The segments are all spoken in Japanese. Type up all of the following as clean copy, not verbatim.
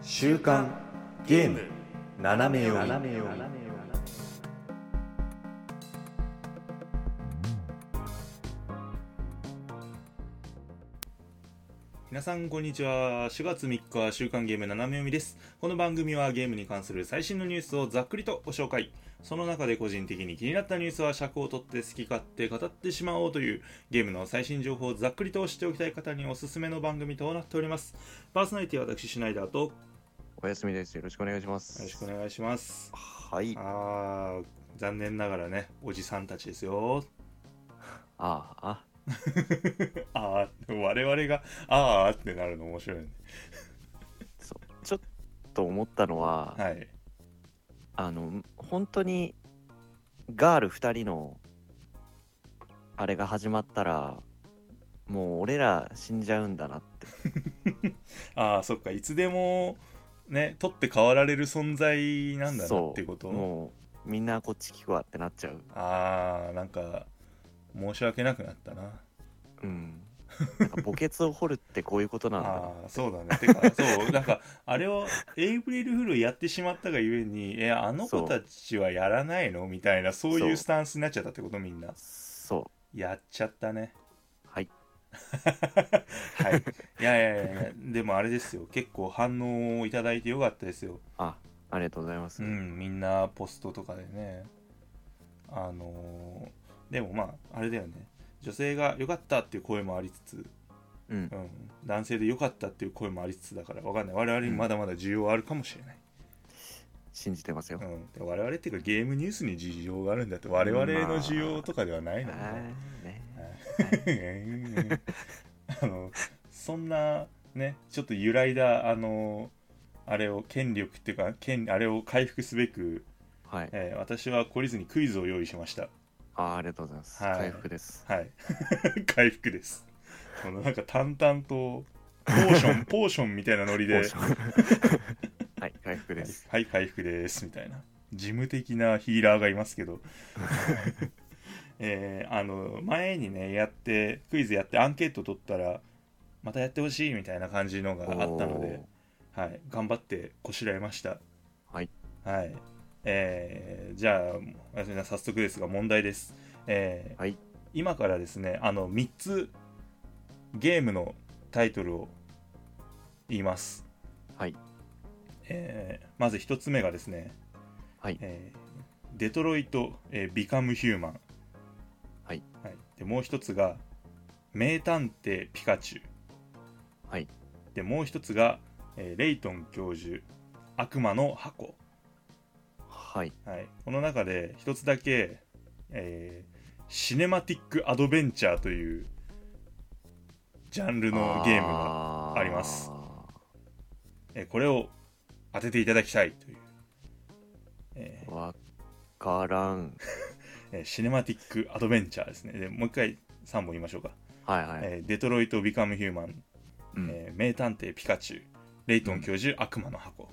週刊ゲーム斜め読み。皆さんこんにちは。4月3日週刊ゲーム斜め読みです。この番組はゲームに関する最新のニュースをざっくりとご紹介、その中で個人的に気になったニュースは尺を取って好き勝手語ってしまおうというゲームの最新情報をざっくりと知っておきたい方におすすめの番組となっております。パーソナリティは私シュナイダーとおやすみです。よろしくお願いします。 よろしくお願いします。 はい。 残念ながらね、おじさんたちですよ。 あ我々があーってなるの面白いね。 そう、ちょっと思ったのは、 はい。 本当にガール2人のあれが始まったら、もう俺ら死んじゃうんだなって。 そっか、いつでもね、取って代わられる存在なんだなっていうこと。 もうみんなこっち聞くわってなっちゃう。 なんか申し訳なくなったな。 なんか墓穴を掘るってこういうことなんだそうだね。てかそう、なんかあれをエイプリルフールやってしまったがゆえに、あの子たちはやらないのみたいな、そういうスタンスになっちゃったってこと。みんなそうやっちゃったね。 はいはい。いやでもあれですよ、結構反応をいただいてよかったですよ。 ありがとうございます。 みんなポストとかでね。でもまああれだよね、女性が良かったっていう声もありつつ、男性で良かったっていう声もありつつだから分かんない。我々にまだまだ需要あるかもしれない、 信じてますよ。 で我々っていうかゲームニュースに需要があるんだって、我々の需要とかではないので、そんなね、ちょっと揺らいだあれを権力っていうかあれを回復すべく、私は懲りずにクイズを用意しました。 ありがとうございます。回復です。 はい回復です。このなんか淡々とポーションみたいなノリではい、回復です。 はい、回復ですみたいな事務的なヒーラーがいますけど前にねクイズやってアンケート取ったらまたやってほしいみたいな感じのがあったので、頑張ってこしらえました。 はい。 じゃあ早速ですが問題です。今からですね、3つゲームのタイトルを言います。まず1つ目がですね、デトロイト、ビカムヒューマン。でもう1つが名探偵ピカチュウ。でもう1つが、レイトン教授悪魔の箱。この中で1つだけ、シネマティックアドベンチャーというジャンルのゲームがあります。これを当てていただきたいという、 わからんシネマティックアドベンチャーですね。でもう一回3本言いましょうか。デトロイト・ビカム・ヒューマン、名探偵ピカチュウ、レイトン教授、悪魔の箱。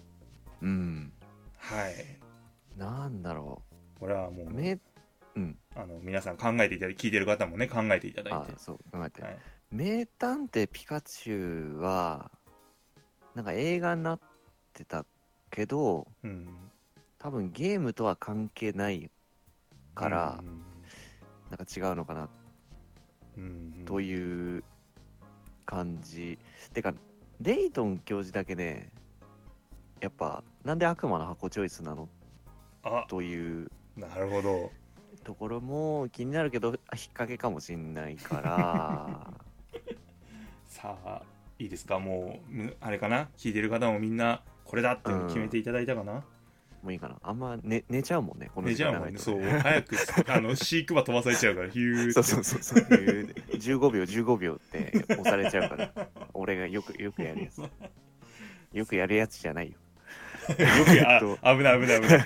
なんだろう。これはもう、皆さん考えていただいて、聞いてる方もね考えていただいて。 そう考えて、名探偵ピカチュウはなんか映画になってたけど、多分ゲームとは関係ないから、なんか違うのかな、という感じ。てかレイトン教授だけね、やっぱなんで悪魔の箱チョイスなのというなるほどところも気になるけど、引っ掛けかもしんないからさあいいですか。もうあれかな、聞いてる方もみんなこれだって決めていただいたかな。 もういいかな。あんま、寝ちゃうもんね、この時間長いと。寝ちゃうもんね。そう早くシークバ飛ばされちゃうからヒューってそう15秒って押されちゃうから俺がよくやるやつよくやるやつじゃないよ危ない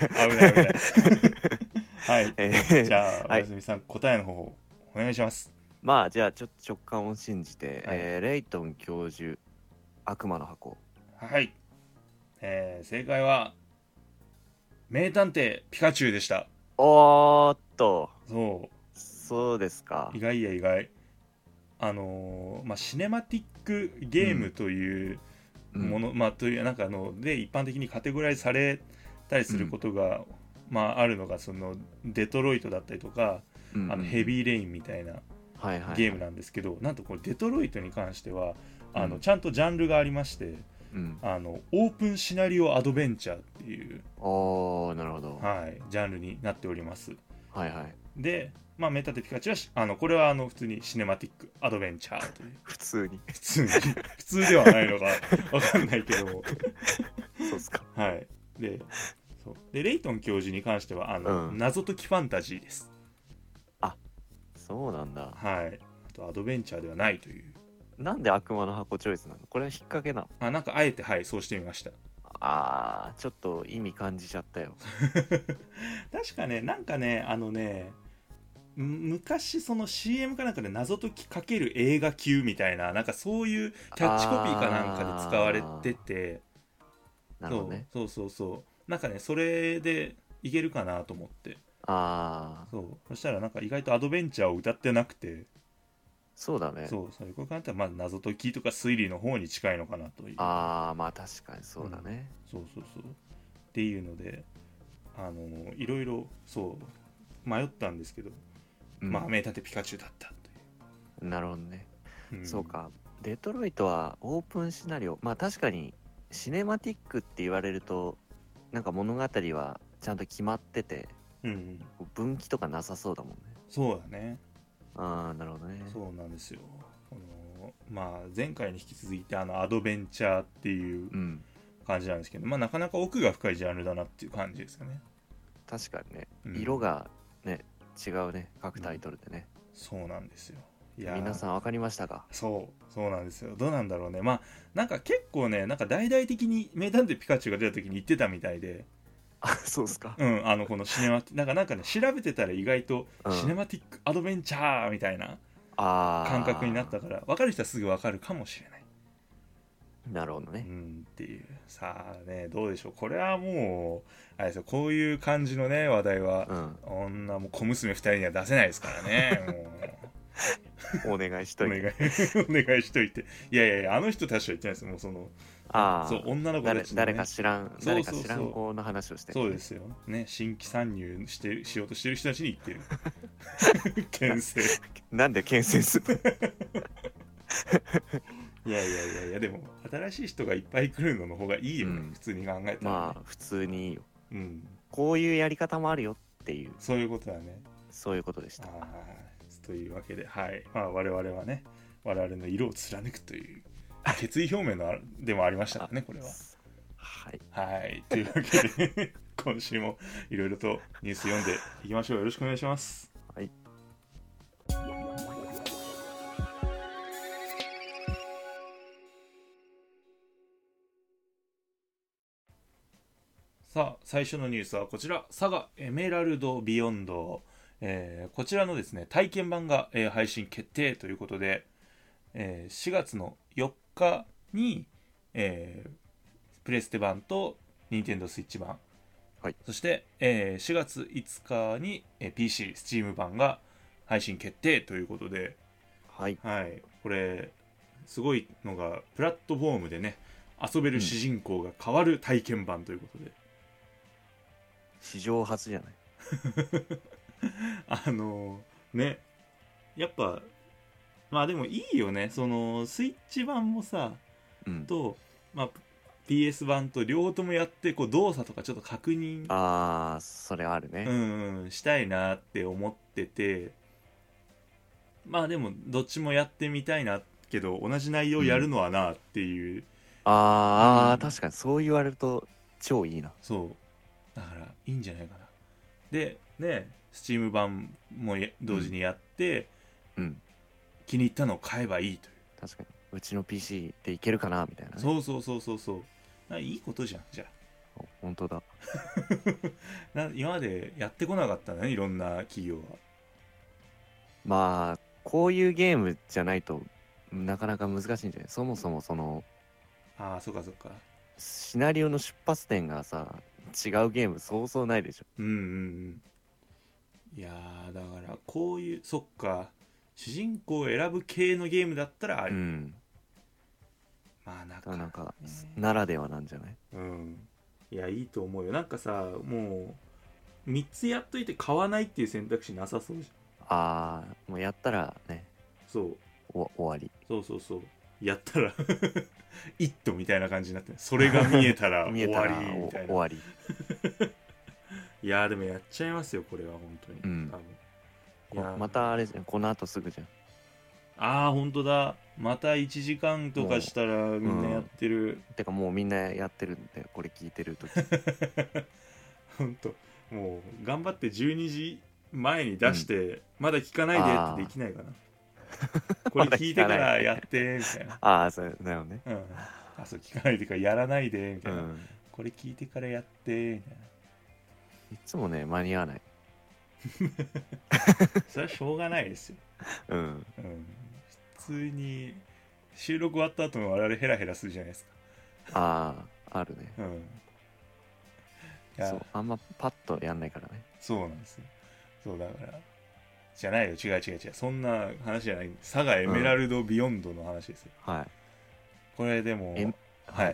じゃあおやすみさん、答えの方お願いします。 まあじゃあちょっと直感を信じて、レイトン教授悪魔の箱。 正解は名探偵ピカチュウでした。 おーっと、そうですか。 意外や意外。シネマティックゲームというもの、まあというなんかで一般的にカテゴライズされたりすることが、まああるのがそのデトロイトだったりとか、ヘビーレインみたいなゲームなんですけど、なんとこのデトロイトに関してはちゃんとジャンルがありまして、オープンシナリオアドベンチャーっていう、 なるほど、 ジャンルになっております。 はいはい。 で、まあ、メタテピカチュウはこれは普通にシネマティックアドベンチャーという普通ではないのかわかんないけどもそうっすか。 はいでレイトン教授に関しては謎解きファンタジーです。 あ、そうなんだ。 はい。あとアドベンチャーではないという。 なんで悪魔の箱チョイスなの？これは引っ掛けなの？ なんかあえてそうしてみました。 ちょっと意味感じちゃったよ確かね、なんかね、昔その CM かなんかで謎解きかける映画級みたいな、なんかそういうキャッチコピーかなんかで使われてて、 なるほどね。 そうなんかね、それでいけるかなと思って。そしたらなんか意外とアドベンチャーを歌ってなくて、 そうだね。 そういうこと考えたら、まあ謎解きとか推理の方に近いのかなという。 まあ確かにそうだね。 そうっていうので、いろいろ迷ったんですけど、まあ名探偵ピカチュウだったという。なるほどね。そうか。デトロイトはオープンシナリオ。まあ確かにシネマティックって言われると、なんか物語はちゃんと決まってて、分岐とかなさそうだもんね。 そうだね。 なるほどね。 そうなんですよ。まあ前回に引き続いてアドベンチャーっていう感じなんですけど、まあなかなか奥が深いジャンルだなっていう感じですよね。 確かにね、色がね違うね、各タイトルでね。 そうなんですよ。 皆さん分かりましたか？ そうなんですよ。どうなんだろうね。まあなんか結構ね、なんか大々的に名探偵ピカチュウが出た時に言ってたみたいで。 そうっすか。 このシネマなんかね、調べてたら意外とシネマティックアドベンチャーみたいな感覚になったから、分かる人はすぐ分かるかもしれない。 なるほどね。 っていう。さあね、どうでしょう。これはもうあれですよ、こういう感じのね話題は、女もう小娘2人には出せないですからね。もうお願いしといてお願いしといて。いやあの人たちは言ってないですよ。もう女の子たちの、ね、 誰か知らん子の話をしてる、 ね、そうですよね。新規参入しようとしてる人たちに言ってる牽制なんで牽制するいやでも新しい人がいっぱい来るのの方がいいよね、普通に考えたら、ね、 まあ普通にいいよ、こういうやり方もあるよっていう、 そういうことだね。 そういうことでした。 というわけで、まあ、我々はね、我々の色を貫くという決意表明のでもありましたね、これは。というわけで今週もいろいろとニュース読んでいきましょう。よろしくお願いします。さあ最初のニュースはこちら、サガエメラルドビヨンド、こちらのですね体験版が、配信決定ということで、4月の4日に、プレステ版とニンテンドースイッチ版、そして、4月5日に、PC、Steam 版が配信決定ということで、これすごいのがプラットフォームでね遊べる主人公が変わる体験版ということで、 史上初じゃないね、やっぱまあでもいいよね、そのスイッチ版もさ、と、まあ、PS 版と両方ともやってこう動作とかちょっと確認それあるね、 したいなって思ってて、まあでもどっちもやってみたいなけど同じ内容やるのはなっていう、 確かにそう言われると超いいな。 そうだからいいんじゃないかな。でね、Steam 版も同時にやって、気に入ったのを買えばいいという。 確かにうちの PC でいけるかなみたいな、ね、 そういいことじゃん。じゃあ本当だ今までやってこなかったね、いろんな企業は。 まあこういうゲームじゃないとなかなか難しいんじゃない。そもそもそのそうかシナリオの出発点がさ違うゲームそうそうないでしょ。 いやだからこういうそっか主人公を選ぶ系のゲームだったらある、 まあなんかならではなんじゃない？ うん。いやいいと思うよ。なんかさ、もう3つやっといて買わないっていう選択肢なさそうじああ、もうやったらね、 ゃん。そう終わり。 そうそうそう。やったらイットみたいな感じになってる。それが見えたら見終わえたらりみたいな。 終わり。 いやーでもやっちゃいますよこれは本当に。 うん。 多分。いやまたあれじゃん、この後すぐじゃん。 ああ本当だ。また1時間とかしたらみんなやってる。 てかもうみんなやってるんで、これ聞いてるとき。 本当。もう頑張って12時前に出して、まだ聞かないでってできないかな。これ聞いてからやってみたいな。 ああ、そうだよね。 うん。あ、そう聞かないでからやらないでみたいな。 うん。 これ聞いてからやってみたいな。 いつもね、間に合わない。 それはしょうがないですよ。 うん。 うん。普通に収録終わった後も我々ヘラヘラするじゃないですか。 ああ、あるね。 うん。いやそう、あんまパッとやんないからね。 そうなんですよ。そうだから。じゃないよ、違う違う違う。そんな話じゃない。サガエメラルドビヨンドの話ですよ。 はい。 これでも、はい。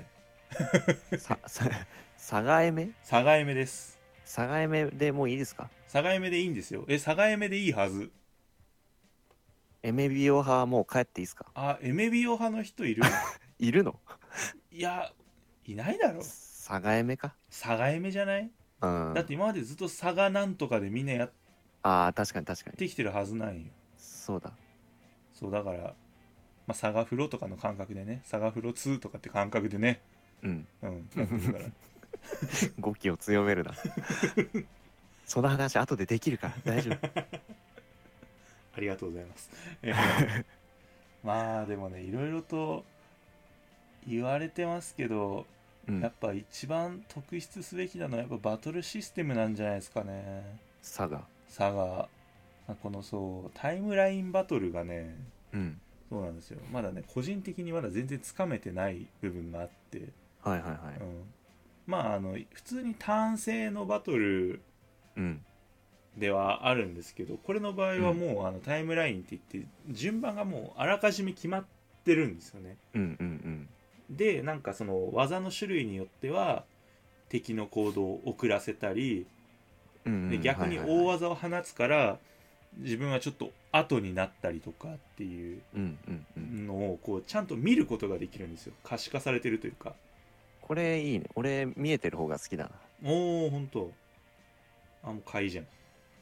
サガエメサガエメです。 サガエメでもういいですか？ サガエメでいいんですよ。サガエメでいいはず。 エメビオ派はもう帰っていいですか？ あ、エメビオ派の人いる？ いるの？ いや、いないだろ。 サガエメか？ サガエメじゃない？ うん。 だって今までずっとサガなんとかでみんなやっああ、確かに確かに。 てきてるはずなんよ。 そうだ。 そうだから、まあ、サガフロとかの感覚でね、サガフロ2とかって感覚でね、 うん。 やってるから。 語気を強めるな。その話後でできるから大丈夫。 ありがとうございます。まあでもね、いろいろと言われてますけど、 うん。 やっぱ一番特筆すべきなのはやっぱバトルシステムなんじゃないですかね。 サガ。 サガ、このそうタイムラインバトルがね、 うん。 そうなんですよ。まだね、個人的にまだ全然つかめてない部分があって、 はいはいはい。 まあ普通にターン制のバトルうん。 ではあるんですけど、これの場合はもう、タイムラインって言って順番がもうあらかじめ決まってるんですよね。 うんうんでなんかその技の種類によっては敵の行動を遅らせたり、 うん。 で逆に大技を放つから自分はちょっと後になったりとかっていうのをこうちゃんと見ることができるんですよ。可視化されてるというか。 これいいね。俺見えてる方が好きだな。 おお本当。もう買いじゃん。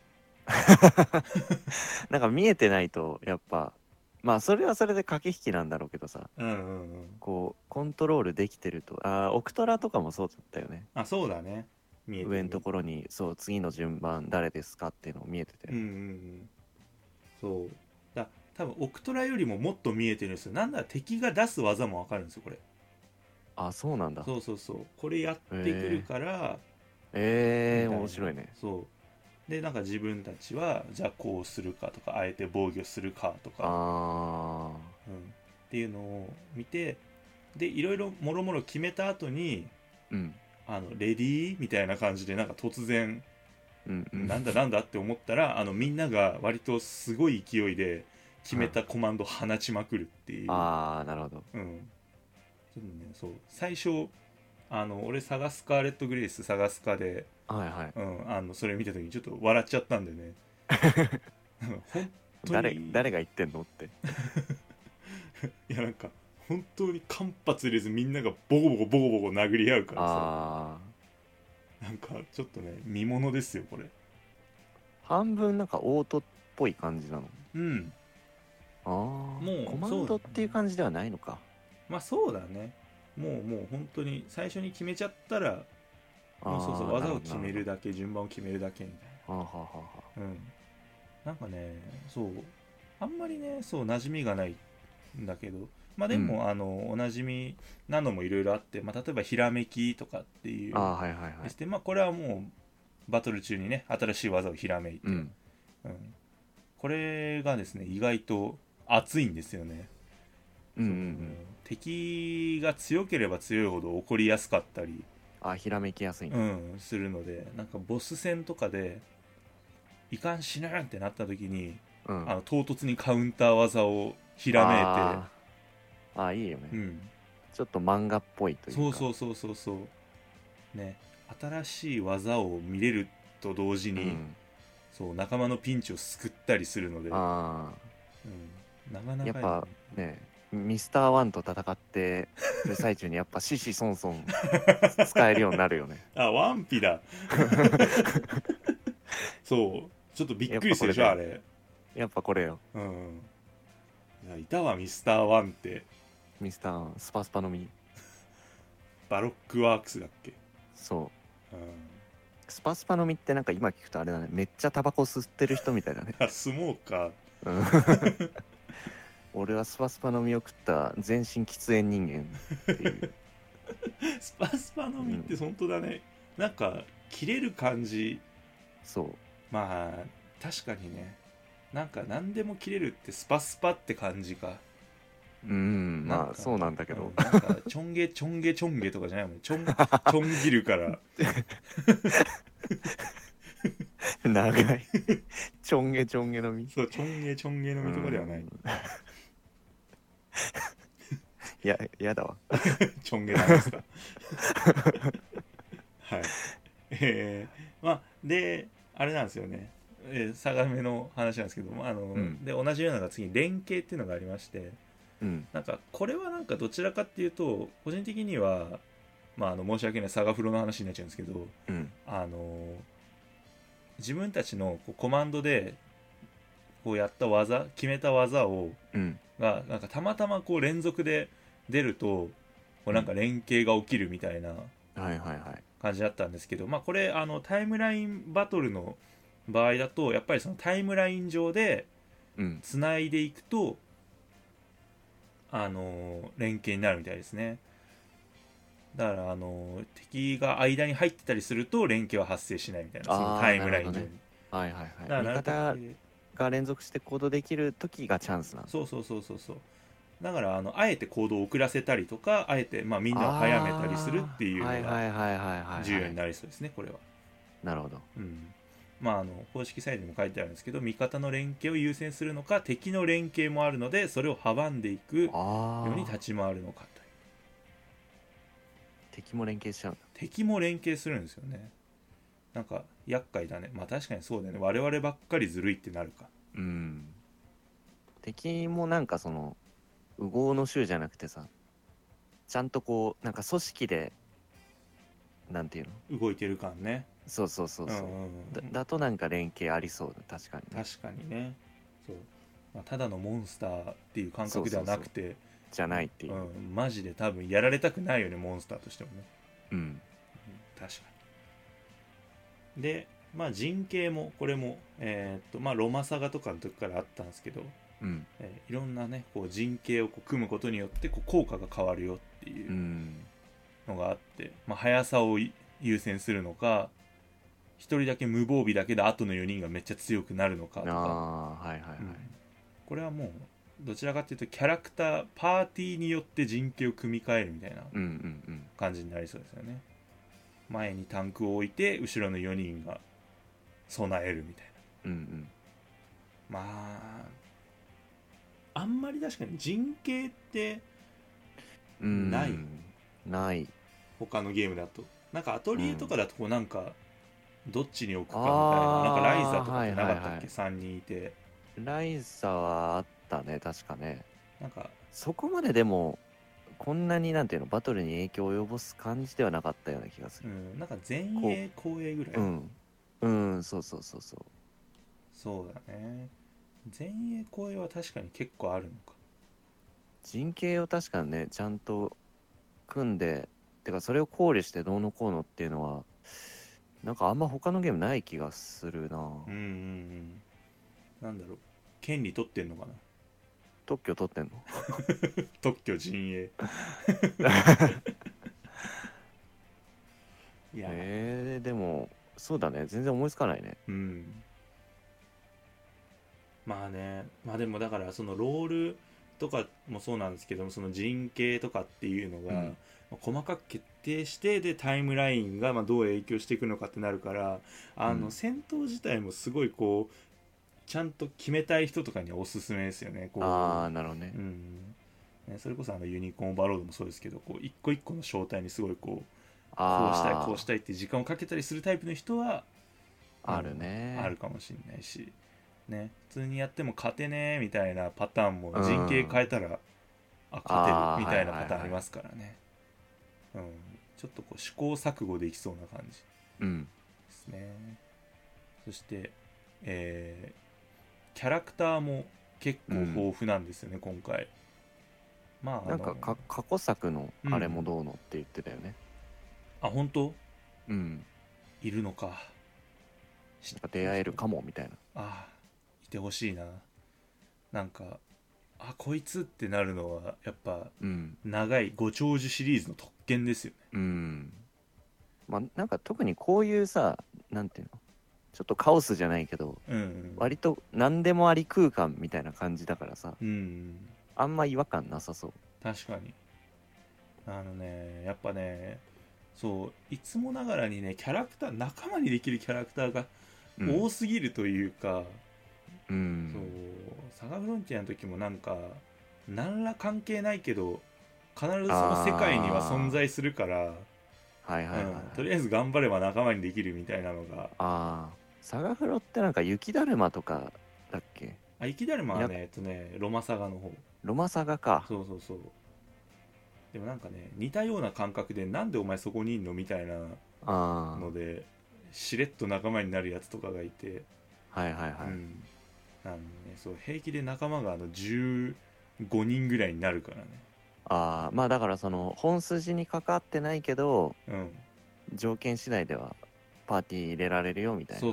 なんか見えてないとやっぱ、まあそれはそれで駆け引きなんだろうけどさ、こうコントロールできてると、オクトラとかもそうだったよね。 そうだね。見えてる上のところにそう次の順番誰ですかっていうのを見えてて、 そうだ、多分オクトラよりももっと見えてるんですよ。なんだ敵が出す技もわかるんですよこれ。 そうなんだ。 そうこれやってくるから面白いね。 そうでなんか自分たちはじゃあこうするかとかあえて防御するかとかっていうのを見て、でいろいろもろもろ決めた後にレディーみたいな感じでなんか突然なんだなんだって思ったらみんなが割とすごい勢いで決めたコマンド放ちまくるっていう。 なるほど。 ちょっとね、そう最初俺サガスカーレットグレイスサガスカで、それ見た時にちょっと笑っちゃったんでね。本当に誰が言ってんのっていやなんか本当に間髪入れずみんながボコボコボコボコ殴り合うからさ、なんかちょっとね見ものですよこれ。 半分なんかオートっぽい感じなの。 もうコマンドっていう感じではないのか。 まあそうだね。もう本当に最初に決めちゃったらもうそう技を決めるだけ順番を決めるだけみたいな。なんかねそうあんまりねそう馴染みがないんだけど、まあでも、おなじみなのもいろいろあって、例えばひらめきとかっていうですね。これはもうバトル中にね新しい技をひらめいて、これがですね意外と熱いんですよね。敵が強ければ強いほど起こりやすかったりひらめきやすいするので、なんかボス戦とかでいかん死ぬってなった時に、唐突にカウンター技をひらめいていいよね。 ちょっと漫画っぽいというか。 そうね、新しい技を見れると同時に、そう仲間のピンチを救ったりするので、なかなか、 やっぱね、ミスターワンと戦ってる最中にやっぱシシソンソン使えるようになるよね。 あ、ワンピだそうちょっとびっくりするでしょあれ。 やっぱこれよ。 いやいたわミスターワンって。 ミスターワンスパスパの実バロックワークスだっけ。 そう、スパスパの実ってなんか今聞くとあれだね、めっちゃタバコ吸ってる人みたいだね。 あ、スモーカー俺はスパスパの実を食った全身喫煙人間っていうスパスパの実って本当だね、なんか切れる感じ。 そう、 まあ確かにね、なんか何でも切れるってスパスパって感じか。 まあそうなんだけど、 なんかちょんげちょんげちょんげとかじゃないもん、ちょん切るから長いちょんげちょんげの実、 そう、ちょんげちょんげの実とかではない。 やだわちょんげなんですかはいまあであれなんですよね、サガメの話なんですけども、で同じようなのが次に連携っていうのがありまして、なんかこれはなんかどちらかっていうと個人的には、申し訳ないサガフロの話になっちゃうんですけど、自分たちのこうコマンドでこうやった技、決めた技を、がなんかたまたまこう連続で出るとこうなんか連携が起きるみたいな感じだったんですけど、これタイムラインバトルの場合だとやっぱりそのタイムライン上でつないでいくと、連携になるみたいですね。だから敵が間に入ってたりすると連携は発生しないみたいな、そのタイムライン上に、 味方が連続して行動できる時がチャンスなんだ。 そうだからあえて行動を遅らせたりとか、あえてみんなを早めたりするっていうのが重要になりそうですね、これは。 なるほど。 公式サイトにも書いてあるんですけど、味方の連携を優先するのか敵の連携もあるのでそれを阻んでいくように立ち回るのかという。 敵も連携しちゃうんだ。 敵も連携するんですよね。なんか厄介だね。確かにそうだよね、我々ばっかりずるいってなるか。 敵もなんかその右往の衆じゃなくてさ、ちゃんとこうなんか組織でなんていうの動いてる感ね。 そうだとなんか連携ありそうだ。確かにね。そう、ただのモンスターっていう感覚ではなくてじゃないっていう、 マジで多分やられたくないよね、モンスターとしてもね。確かに。で陣形もこれもロマサガとかの時からあったんですけど、いろんなねこう陣形をこう組むことによってこう効果が変わるよっていうのがあって、速さを優先するのか、一人だけ無防備だけで後の4人がめっちゃ強くなるのかとか、これはもうどちらかというとキャラクターパーティーによって陣形を組み替えるみたいな感じになりそうですよね。前にタンクを置いて後ろの4人が備えるみたいな。あんまり確かに陣形ってない他のゲームだと。なんかアトリエとかだとこうなんかどっちに置くかみたいな、なんかライザとかってなかったっけ、3人いて。 ライザはあったね、確かね。 なんかそこまででもこんなになんていうのバトルに影響を及ぼす感じではなかったような気がする。 なんか前衛後衛ぐらい。 そうそうだね。前衛後衛は確かに結構あるのか。 陣形を確かにねちゃんと組んで、てかそれを考慮してどうのこうのっていうのはなんかあんま他のゲームない気がするな。 なんだろう、権利取ってんのかな。 特許取ってんの特許陣営いやでもそうだね、全然思いつかないね。 でもだからそのロールとかもそうなんですけども、その陣形とかっていうのが、細かく決定してでタイムラインがどう影響していくのかってなるから、戦闘自体もすごいこうちゃんと決めたい人とかにはおすすめですよね。 なるほどね。 ね、それこそユニコーンオーバーロードもそうですけど、こう一個一個の正体にすごいこうしたいこうしたいって時間をかけたりするタイプの人はあるね、 あるかもしれないし、ね、普通にやっても勝てねーみたいなパターンも陣形変えたら、勝てるみたいなパターンありますからね、ちょっとこう試行錯誤できそうな感じですね、そして、キャラクターも結構豊富なんですよね、今回。まあなんか過去作のあれもどうのって言ってたよね。 本当？いるのか。 なんか出会えるかもみたいな。 いてほしいな。なんかこいつってなるのはやっぱ、長いご長寿シリーズの特権ですよね。 まあなんか特にこういうさ、なんていうの、ちょっとカオスじゃないけど、割と何でもあり空間みたいな感じだからさ、あんま違和感なさそう。 確かに。やっぱね、そういつもながらにね、キャラクター、仲間にできるキャラクターが多すぎるというか、そうサガフロンティアの時もなんか何ら関係ないけど必ずその世界には存在するから、とりあえず頑張れば仲間にできるみたいなのが。 サガフロってなんか雪だるまとかだっけ？ 雪だるまはねロマサガの方。 ロマサガか。 そうそうそう。でもなんかね、似たような感覚でなんでお前そこにいんのみたいなのでしれっと仲間になるやつとかがいて、そう平気で仲間が15人ぐらいになるからね。 まあだからその本筋に関わってないけど、条件次第ではパーティー入れられるよみたいな。 そう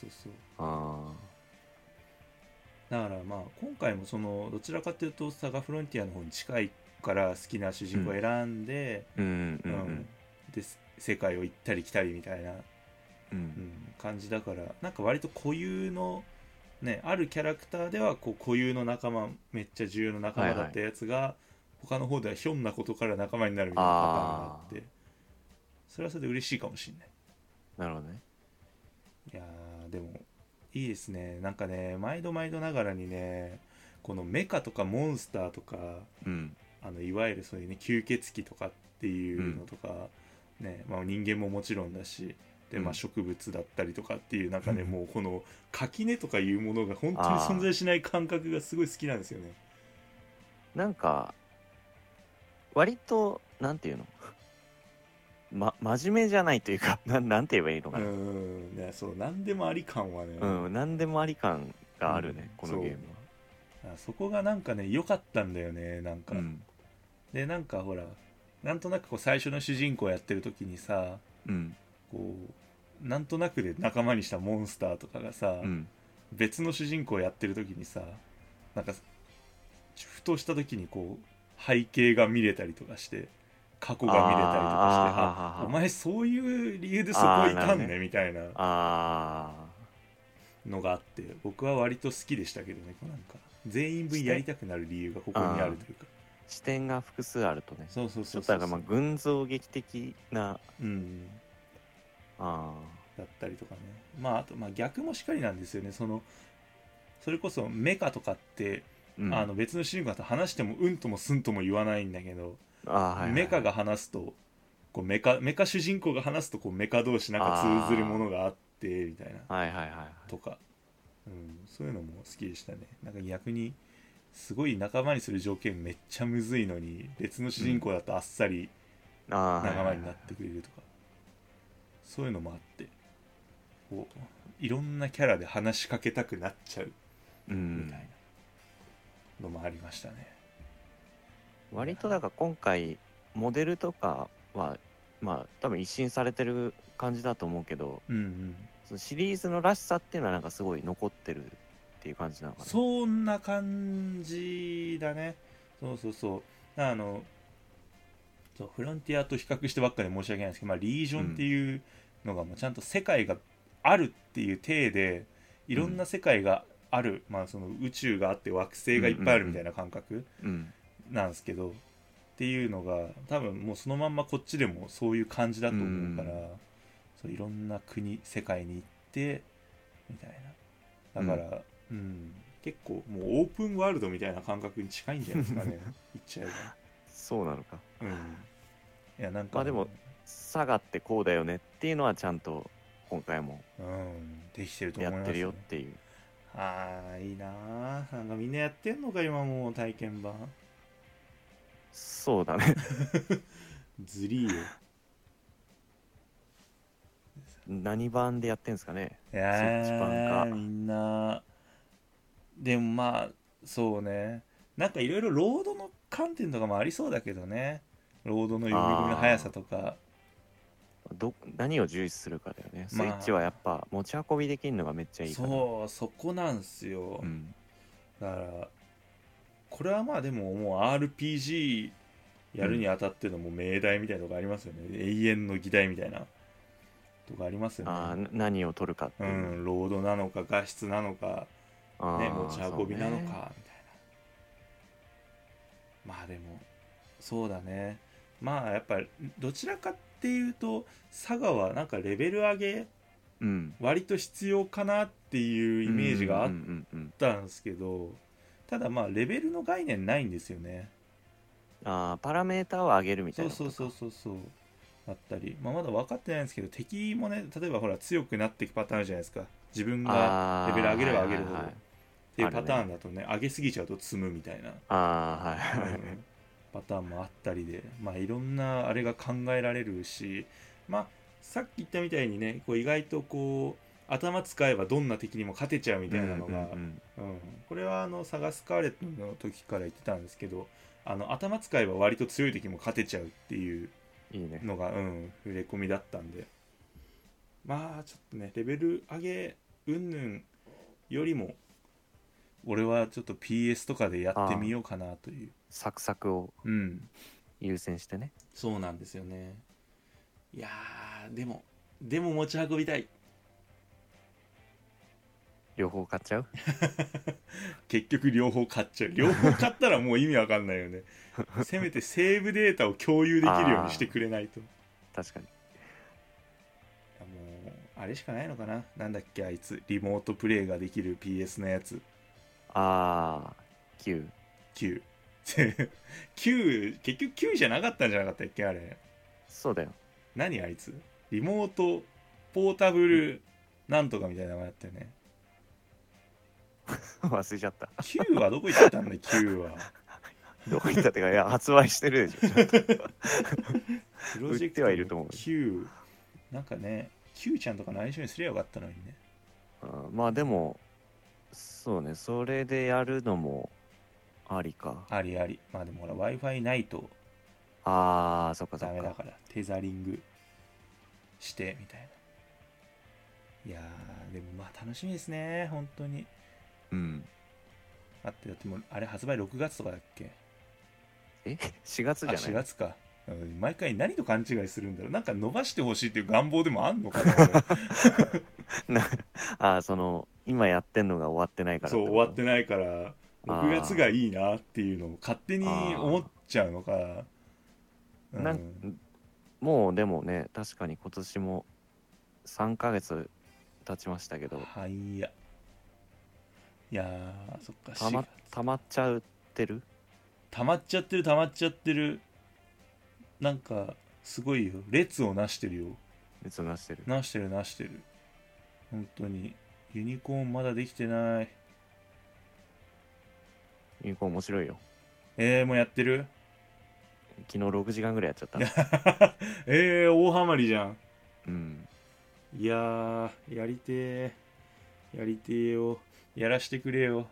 だからまあ今回もどちらかというとサガフロンティアの方に近いから好きな主人公を選んで、で世界を行ったり来たりみたいな、感じだから、なんか割と固有のね、あるキャラクターではこう固有の仲間、めっちゃ重要な仲間だったやつが、他の方ではひょんなことから仲間になるみたいなパターンがあって、それはそれで嬉しいかもしれない。 なるほどね。 いやでもいいですね。なんかね、毎度毎度ながらにね、このメカとかモンスターとか、いわゆるそういうね、吸血鬼とかっていうのとか、ね、まあ、人間ももちろんだし、でまあ、植物だったりとかっていう中で、もうこの垣根とかいうものが本当に存在しない感覚がすごい好きなんですよね。 なんか割となんていうの、真面目じゃないというかなんて言えばいいのかな。 ね、そう何でもあり感はね、 何でもあり感があるね、このゲームは。そこがなんかね良かったんだよね、なんか、でなんかほら、なんとなくこう最初の主人公やってる時にさ、こうなんとなくで仲間にしたモンスターとかがさ、別の主人公やってる時にさ、なんかふとした時にこう背景が見れたりとかして、過去が見れたりとかして、お前そういう理由でそこいたんねみたいなのがあって、僕は割と好きでしたけどね。なんか全員分やりたくなる理由がここにあるというか、 視点が複数あるとね。 そうちょっとまあ群像劇的なだったりとかね。まああとまあ逆もしかりなんですよね。それこそメカとかって、別の主人公と話してもうんともすんとも言わないんだけど、メカが話すとこうメカ主人公が話すとこうメカ同士なんか通ずるものがあってみたいなとか、そういうのも好きでしたね。なんか逆にすごい仲間にする条件めっちゃむずいのに、別の主人公だとあっさり仲間になってくれるとか、そういうのもあって、こういろんなキャラで話しかけたくなっちゃうみたいなのもありましたね。 割とだから今回モデルとかはまあ多分一新されてる感じだと思うけど、そのシリーズのらしさっていうのはなんかすごい残ってるっていう感じなのかな。 そんな感じだね。そうフロンティアと比較してばっかで申し訳ないんですけど、まあ、リージョンっていうのがもうちゃんと世界があるっていう体で、いろんな世界がある、まあ、その宇宙があって惑星がいっぱいあるみたいな感覚なんですけど、っていうのが多分もうそのまんまこっちでもそういう感じだと思うから、そういろんな国世界に行ってみたいな、だから、 結構もうオープンワールドみたいな感覚に近いんじゃないですかね言っちゃえば。 そうなのか。 うん。いやなんか、 まあでも佐賀ってこうだよねっていうのはちゃんと今回もできてると思います、ね、 やってるよっていう。 いいなぁ。なんかみんなやってんのか今もう体験版。 そうだねずりーよ。 何版でやってんすかね。 いやそっち版か。 みんなでもまあそうね、なんかいろいろロードの観点とかもありそうだけどね。ロードの読み込みの速さとか、 何を重視するかだよね。スイまあッチはやっぱ持ち運びできるのがめっちゃいいから。 そこなんすよ、 うん、 だからこれはまあでももう RPG やるにあたってのもう命題みたいなとこありますよね、永遠の議題みたいなとかありますよね。 何を取るかっていう、 ロードなのか画質なのか、ね、持ち運びなのかみたいな、まあでもそうだね。まあやっぱどちらかっていうと佐賀はなんかレベル上げ割と必要かなっていうイメージがあったんですけど、ただまあレベルの概念ないんですよね。 パラメーターを上げるみたいなそうあったり、まだ分かってないんですけど、敵もね例えばほら強くなっていくパターンあるじゃないですか。自分がレベル上げれば上げるほどっていうパターンだとね、上げすぎちゃうと積むみたいなパターンもあったりで、まあいろんなあれが考えられるし、まあさっき言ったみたいにね、こう意外とこう頭使えばどんな敵にも勝てちゃうみたいなのが、これはサガスカーレットの時から言ってたんですけど、頭使えば割と強い敵も勝てちゃうっていうのが触れ込みだったんで、まあちょっとねレベル上げ云々よりも俺はちょっと PS とかでやってみようかなというサクサクを優先してね、 そうなんですよね。いやでも持ち運びたい。 両方買っちゃう結局両方買っちゃう。両方買ったらもう意味わかんないよねせめてセーブデータを共有できるようにしてくれないと。 確かに。 もうあれしかないのかな。なんだっけあいつ、リモートプレイができる PS のやつ。 9 9 9結局9じゃなかったんじゃなかったっけあれ。 そうだよ。 何あいつ、リモートポータブルなんとかみたいなのがやったよね忘れちゃった。 9はどこ行ったんだ9はどこ行ったってか、いや発売してるでしょプロジェクトはいると思う。 9なんかね、9ちゃんとか内緒にすりゃよかったのにね。 まあでもそうね、それでやるのもありか。 あり。まあでもほら Wi-Fi ないとそっかダメだから、テザリングしてみたいな。いやでもまあ楽しみですね本当に。だってもうあれ発売6月とかだっけ。 4月じゃない。 4月か。毎回何と勘違いするんだろう。なんか伸ばしてほしいっていう願望でもあんのかな今やってんのが終わってないから。 そう終わってないから6月がいいなっていうのを勝手に思っちゃうのか。 もうでもね、確かに今年も3ヶ月経ちましたけど。 いやそっか。 溜まっちゃってる。 溜まっちゃってる。なんかすごいよ。列をなしてるよ。なしてる本当に。ユニコーンまだできてない。 ユニコーン面白いよ。 もうやってる。 昨日6時間ぐらいやっちゃった大ハマりじゃん。いややりてえよ。やらしてくれよ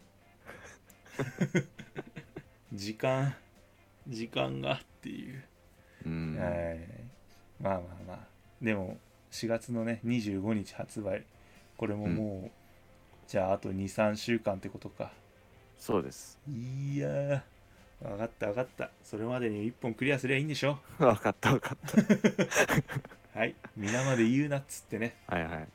時間がっていう。まあでも4月のね25日発売。これももう、じゃああと 2,3 週間ってことか。 そうです。 いや分かったそれまでに1本クリアすりゃいいんでしょ。 分かったはい皆まで言うなっつってね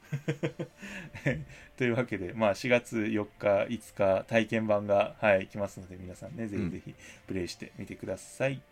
というわけで4月4日5日体験版が来ますので、皆さんねぜひぜひプレイしてみてください。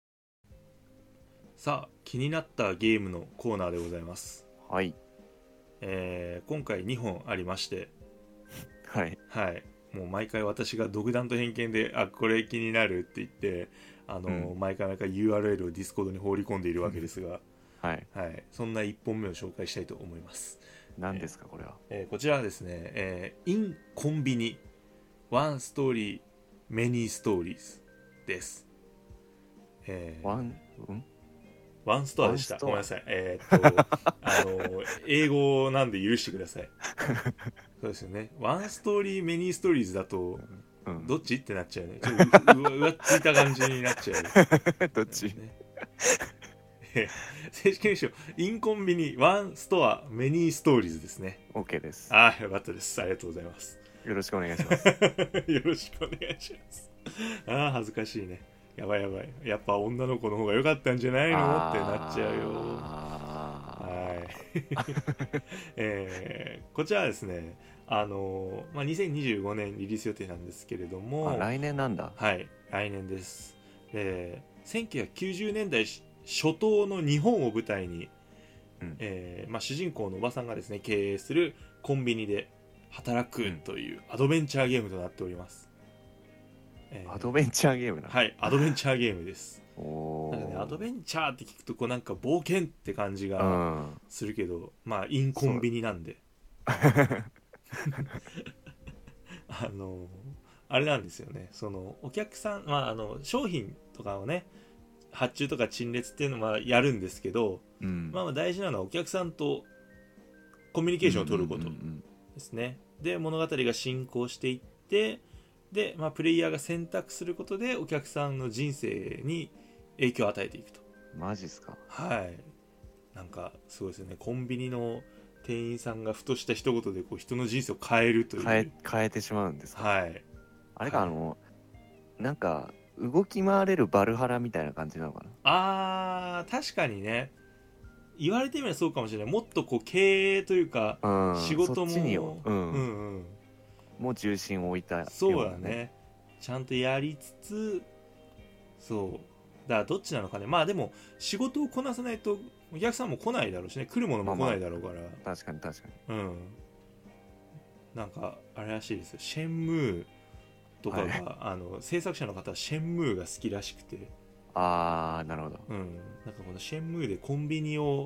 さあ気になったゲームのコーナーでございます。 今回2本ありまして、 はい。 はい、もう毎回私が独断と偏見でこれ気になるって言って毎回URL をディスコードに放り込んでいるわけですが、 はい。 はい、そんな1本目を紹介したいと思います。 何ですかこれは。 こちらはですね、in コンビニ One Story Many Stories です。ワンストアでした。ごめんなさい。英語なんで許してください。そうですよね。ワンストーリー、メニーストーリーズだと、どっちってなっちゃうね。ちょっと上っついた感じになっちゃう。 どっち、 ね、正式名称、インコンビニ、ワンストア、メニーストーリーズですね。 OK です。 ああ、よかったです。ありがとうございます。 よろしくお願いします。 よろしくお願いします。ああ、恥ずかしいね。やばいやばい。やっぱ女の子の方が良かったんじゃないのってなっちゃうよ。はい。こちらはですね、2025年リリース予定なんですけれども、 来年なんだ。 はい、来年です。1990年代初頭の日本を舞台に、主人公のおばさんがですね経営するコンビニで働くというアドベンチャーゲームとなっております。 アドベンチャーゲームな。 はい、アドベンチャーゲームです。 なんかね、 アドベンチャーって聞くとなんか冒険って感じがするけど、インコンビニなんであれなんですよね。そのお客さん、商品とかをね発注とか陳列っていうのはやるんですけど、大事なのはお客さんとコミュニケーションを取ることですね。で物語が進行していってで、プレイヤーが選択することでお客さんの人生に影響を与えていくと。 マジっすか。 はい。なんかすごいですよね。コンビニの店員さんがふとした一言でこう人の人生を変えるという。 変えてしまうんですか。 はい。 あれか、なんか動き回れるバルハラみたいな感じなのかな。確かにね。言われてみればそうかもしれない。もっとこう経営というか、仕事もそっちにもう重心を置いたような、ね、 そうだね。ちゃんとやりつつ、そうだからどっちなのかね。でも仕事をこなさないとお客さんも来ないだろうしね、来るものも来ないだろうから、 確かになんかあれらしいですよ。シェンムーとかが、制作者の方はシェンムーが好きらしくて、 なるほど。 なんかこのシェンムーでコンビニを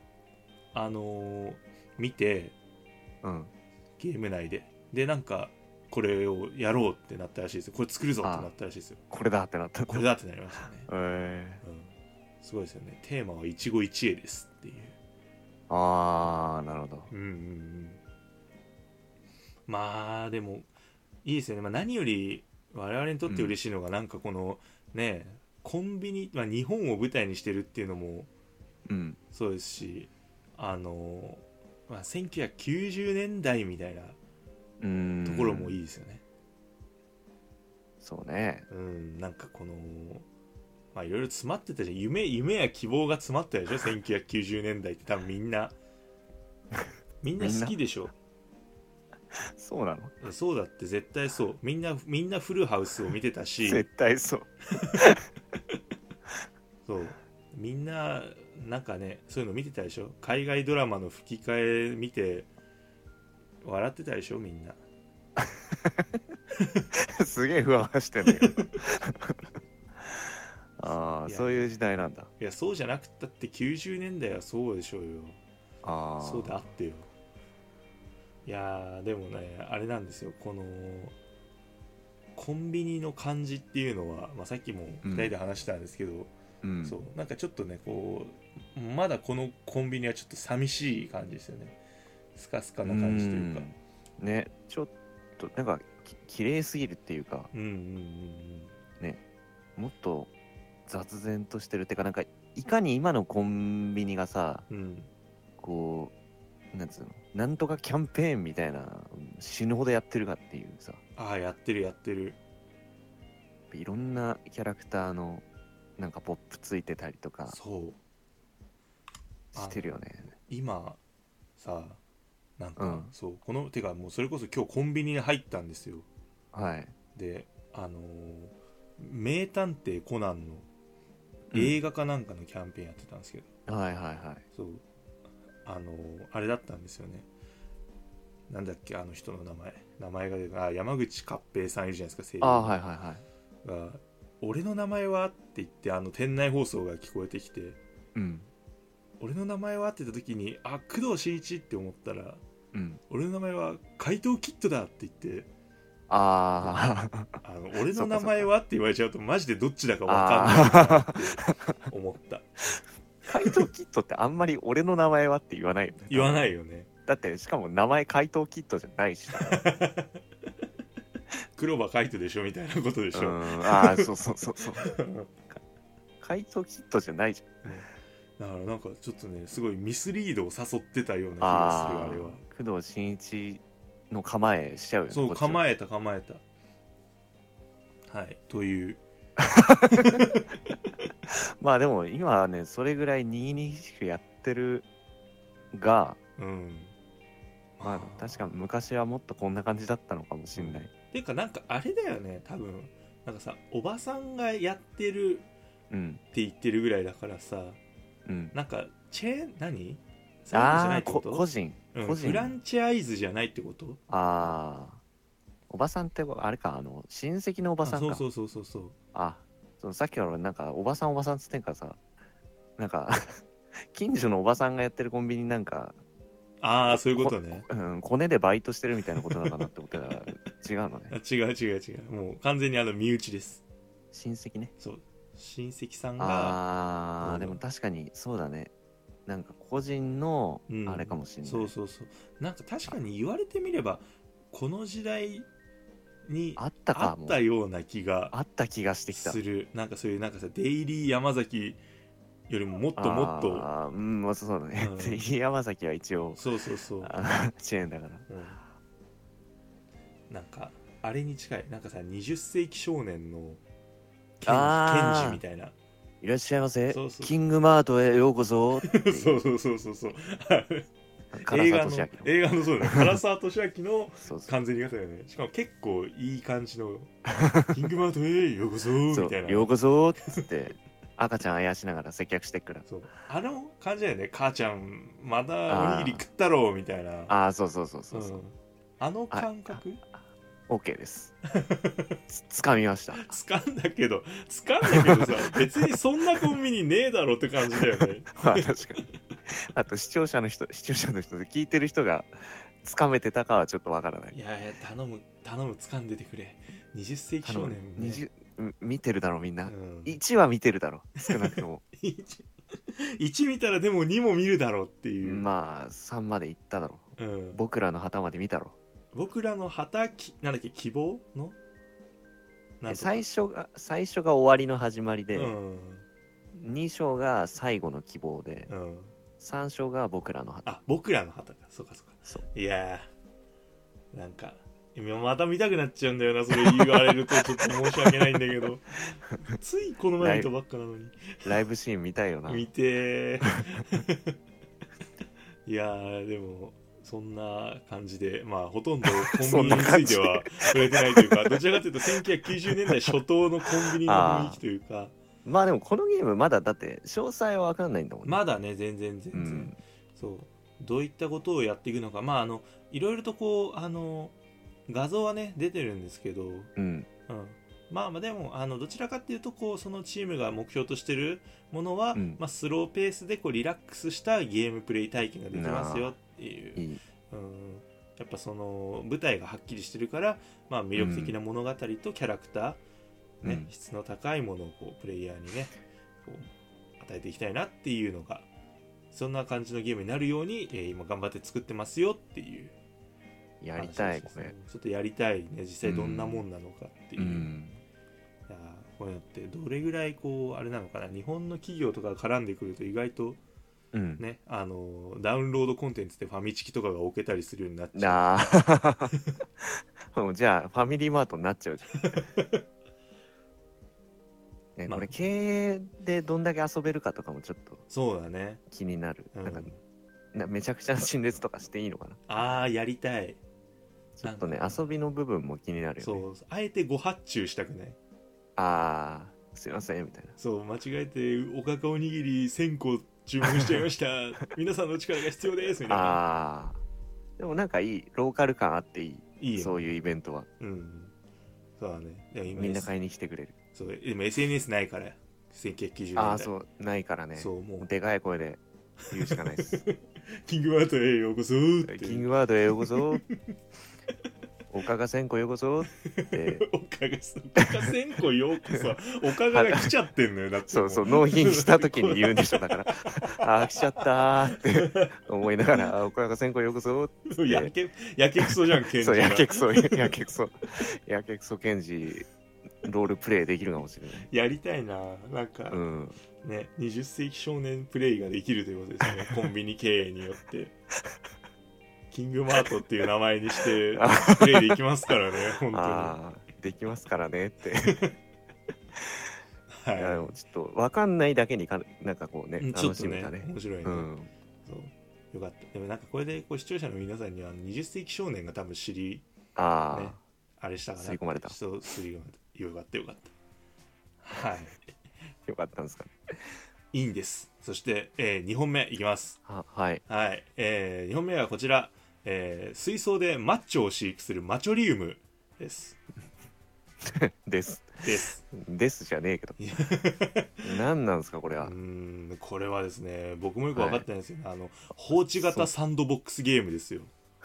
見て、ゲーム内でなんかこれをやろうってなったらしいですよ。これ作るぞってなったらしいですよ。 これだってなった。 これだってなりましたね。すごいですよね。テーマは一期一会ですっていう。 なるほど。 でもいいですよね。何より我々にとって嬉しいのが、なんかこのねコンビニ、日本を舞台にしてるっていうのもそうですし、1990年代みたいなところもいいですよね。 そうね。 なんかこのいろいろ詰まってたじゃん。夢や希望が詰まったでしょ。1990年代って多分みんな好きでしょ。 そうなの？ そうだって絶対そう。みんなフルハウスを見てたし絶対そうそうみんななんかねそういうの見てたでしょ。海外ドラマの吹き替え見て笑ってたでしょみんなすげえふわふわしてんだけどそういう時代なんだ。 いやそうじゃなくったって90年代はそうでしょうよ。そうであってよ。いやでもねあれなんですよ。このコンビニの感じっていうのは、さっきも2人で話したんですけど、そうなんかちょっとねこうまだこのコンビニはちょっと寂しい感じですよね。スカスカな感じというかね、ちょっとなんか綺麗すぎるっていうか、ね、もっと雑然としてるってか、なんかいかに今のコンビニがさ、こうなんつうの、なんとかキャンペーンみたいな死ぬほどやってるかっていうさ。 やってるいろんなキャラクターのなんかポップついてたりとかしてるよね。 今さなんか、そうこのてかもうそれこそ今日コンビニに入ったんですよ。で名探偵コナンの映画かなんかのキャンペーンやってたんですけど、そうあれだったんですよね。なんだっけ、あの人の名前が出る、山口勝平さんいるじゃないですか、声優はいはいはい。 が、俺の名前はって言って、店内放送が聞こえてきて、 うん。 俺の名前はって言った時に、工藤新一って思ったら、 うん。 俺の名前は怪盗キッドだって言って、俺の名前はって言われちゃうとマジでどっちだか分かんないなって思った。 怪盗キッドってあんまり俺の名前はって言わないよね。 言わないよね。 だってしかも名前怪盗キッドじゃないし黒羽海斗でしょみたいなことでしょ。 そう怪盗キッドじゃないじゃん。だからなんかちょっとね、すごいミスリードを誘ってたような気がする。あれは工藤新一の構えしちゃうよね。 そう、構えた。はい、というまあでも今はね、それぐらい2しくやってるが、まあ確か昔はもっとこんな感じだったのかもしれない。 っていうかなんかあれだよね、多分なんかさ、おばさんがやってるって言ってるぐらいだからさ、なんかチェーン何？ 個人、 フランチャイズじゃないってこと？ おばさんってあれか、親戚のおばさんか。 そうさっきからなんかおばさんっつってんからさ、なんか近所のおばさんがやってるコンビニなんか、 そういうことね。 コネでバイトしてるみたいなことなのかなって思ったら違うのね。 違う、もう完全に身内です。 親戚ね。 そう、親戚さんが。 でも確かにそうだね。なんか個人のあれかもしれない。 そうなんか確かに言われてみればこの時代にあったような気がしてきた。 する。なんかそういうなんかさ、デイリー山崎よりももっとそうだね。デイリー山崎は一応そうチェーンだから、 なんかあれに近い。なんかさ、20世紀少年のケンジみたいな。 いらっしゃいませ、キングマートへようこそ。 そう映画のそうだね、唐沢寿明の完全に言い方だよね。しかも結構いい感じのキングマートへようこそみたいな、 ようこそっつって赤ちゃんあやしながら接客してっから、 そうあの感じだよね。母ちゃんまだおにぎり食ったろうみたいな。 そう、 あの感覚 OK ですつかみました。 つかんだけどさ、別にそんなコンビニねえだろって感じだよね確かに。あと視聴者の人で聞いてる人がつかめてたかはちょっとわからない。 いや頼むつかんでてくれ。20世紀少年、ね、 見てるだろみんな、1は見てるだろ少なくとも 1見たらでも2も見るだろうっていう。まあ3までいっただろ、僕らの旗まで見たろ。 僕らの旗なんだっけ、希望の最初が終わりの始まりで、2章が最後の希望で、3章が僕らの旗。 僕らの旗か。そうか。いやー、なんか今また見たくなっちゃうんだよな、それ言われるとちょっと申し訳ないんだけどついこの前見たばっかなのにライブシーン見たいよな。 見ていやー、でもそんな感じで、ほとんどコンビニについては触れてないというかどちらかというと1990年代初頭のコンビニの雰囲気というかでもこのゲームまだだって詳細は分かんないんだもんね。 まだね、全然、そうどういったことをやっていくのか、いろいろとこう画像はね出てるんですけど、でもどちらかっていうとこうそのチームが目標としてるものは、スローペースでこうリラックスしたゲームプレイ体験ができますよっていう、やっぱその舞台がはっきりしてるから、魅力的な物語とキャラクター、質の高いものをこうプレイヤーにねこう与えていきたいなっていうのが、そんな感じのゲームになるように、今頑張って作ってますよっていう。 やりたい、これちょっとやりたいね、実際どんなもんなのかっていう、いやこういうのってどれぐらいこうあれなのかな。日本の企業とか絡んでくると意外とね、ダウンロードコンテンツでファミチキとかが置けたりするようになっちゃうじゃあファミリーマートになっちゃうじゃんこれ経営でどんだけ遊べるかとかもちょっとそうだね、 気になる。めちゃくちゃ陳列とかしていいのかな。 やりたい。 ちょっとね、遊びの部分も気になるよね。 そう、あえてご発注したくない。 すいませんみたいな。 そう、間違えておかかおにぎり1000個注文しちゃいました皆さんの力が必要ですみたいな。 ああ。でもなんかいい、ローカル感あっていい。 いいよね、 そういうイベントは。 うん。そうだね。いや今みんな買いに来てくれる。 そう、でも SNS ないから、1990年代。 ああ、そう、ないからね。 そう、もう。 でかい声で言うしかないです。 キングワードへようこそーって。 キングワードへようこそ。岡賀千子ようこそって。 岡賀千子ようこそ。岡賀が来ちゃってんのよ、だって。 そうそう、納品した時に言うんでしょ。だから、ああ、来ちゃったーって思いながら、岡賀千子ようこそって。 やけくそじゃん、ケンジが。 そう、やけくそ、やけくそ。やけくそケンジ、ロールプレイできるかもしれない。 やりたいな。なんか、ね、20世紀少年プレイができるということですね。コンビニ経営によって。キングマートっていう名前にしてプレイできますからね、本当に。 ああ、できますからねって。 はい。 いや、でもちょっと分かんないだけになんかこうね、楽しみだね。 面白いね。そうよかった。でもなんかこれで視聴者の皆さんには20世紀少年が多分あれしたかな。 吸い込まれた。 そう、吸い込まれた。よかったよかった。はい。 よかったんですかね。 いいんです。そして、2本目いきます。 はい。 はい。2本目はこちら。水槽でマッチョを飼育するマチョリウムです。 ですじゃねえけど。何なんですかこれは。 これはですね、僕もよく分かってないんですよね。放置型サンドボックスゲームですよ。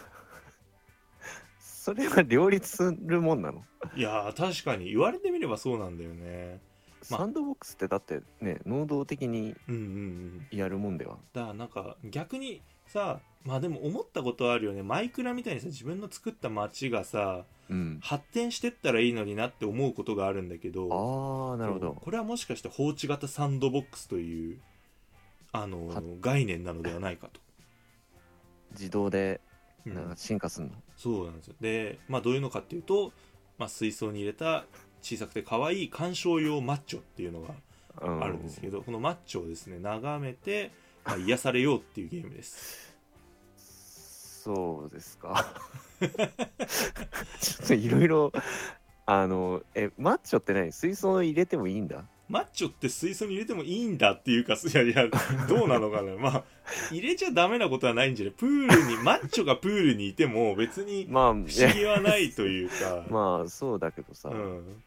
それは両立するもんなの？ いやー、確かに言われてみればそうなんだよね。 サンドボックスってだってね、能動的にやるもんでは。 だからなんか逆にさ、まあでも思ったことあるよね。マイクラみたいにさ、自分の作った街がさ、発展してったらいいのになって思うことがあるんだけど、 ああ、なるほど。 これはもしかして放置型サンドボックスという概念なのではないかと。 自動でなんか進化するの、 そうなんですよ。で、まあどういうのかっていうと、まあ、水槽に入れた小さくて可愛い観賞用マッチョっていうのがあるんですけど、このマッチョをですね眺めて、まあ、癒されようっていうゲームです。 そうですか。ちょっといろいろマッチョって何？水槽に入れてもいいんだ？ マッチョって水槽に入れてもいいんだっていうか、いやどうなのかな。まあ入れちゃダメなことはないんじゃない？プールにマッチョがプールにいても別に不思議はないというか。 まあそうだけどさ、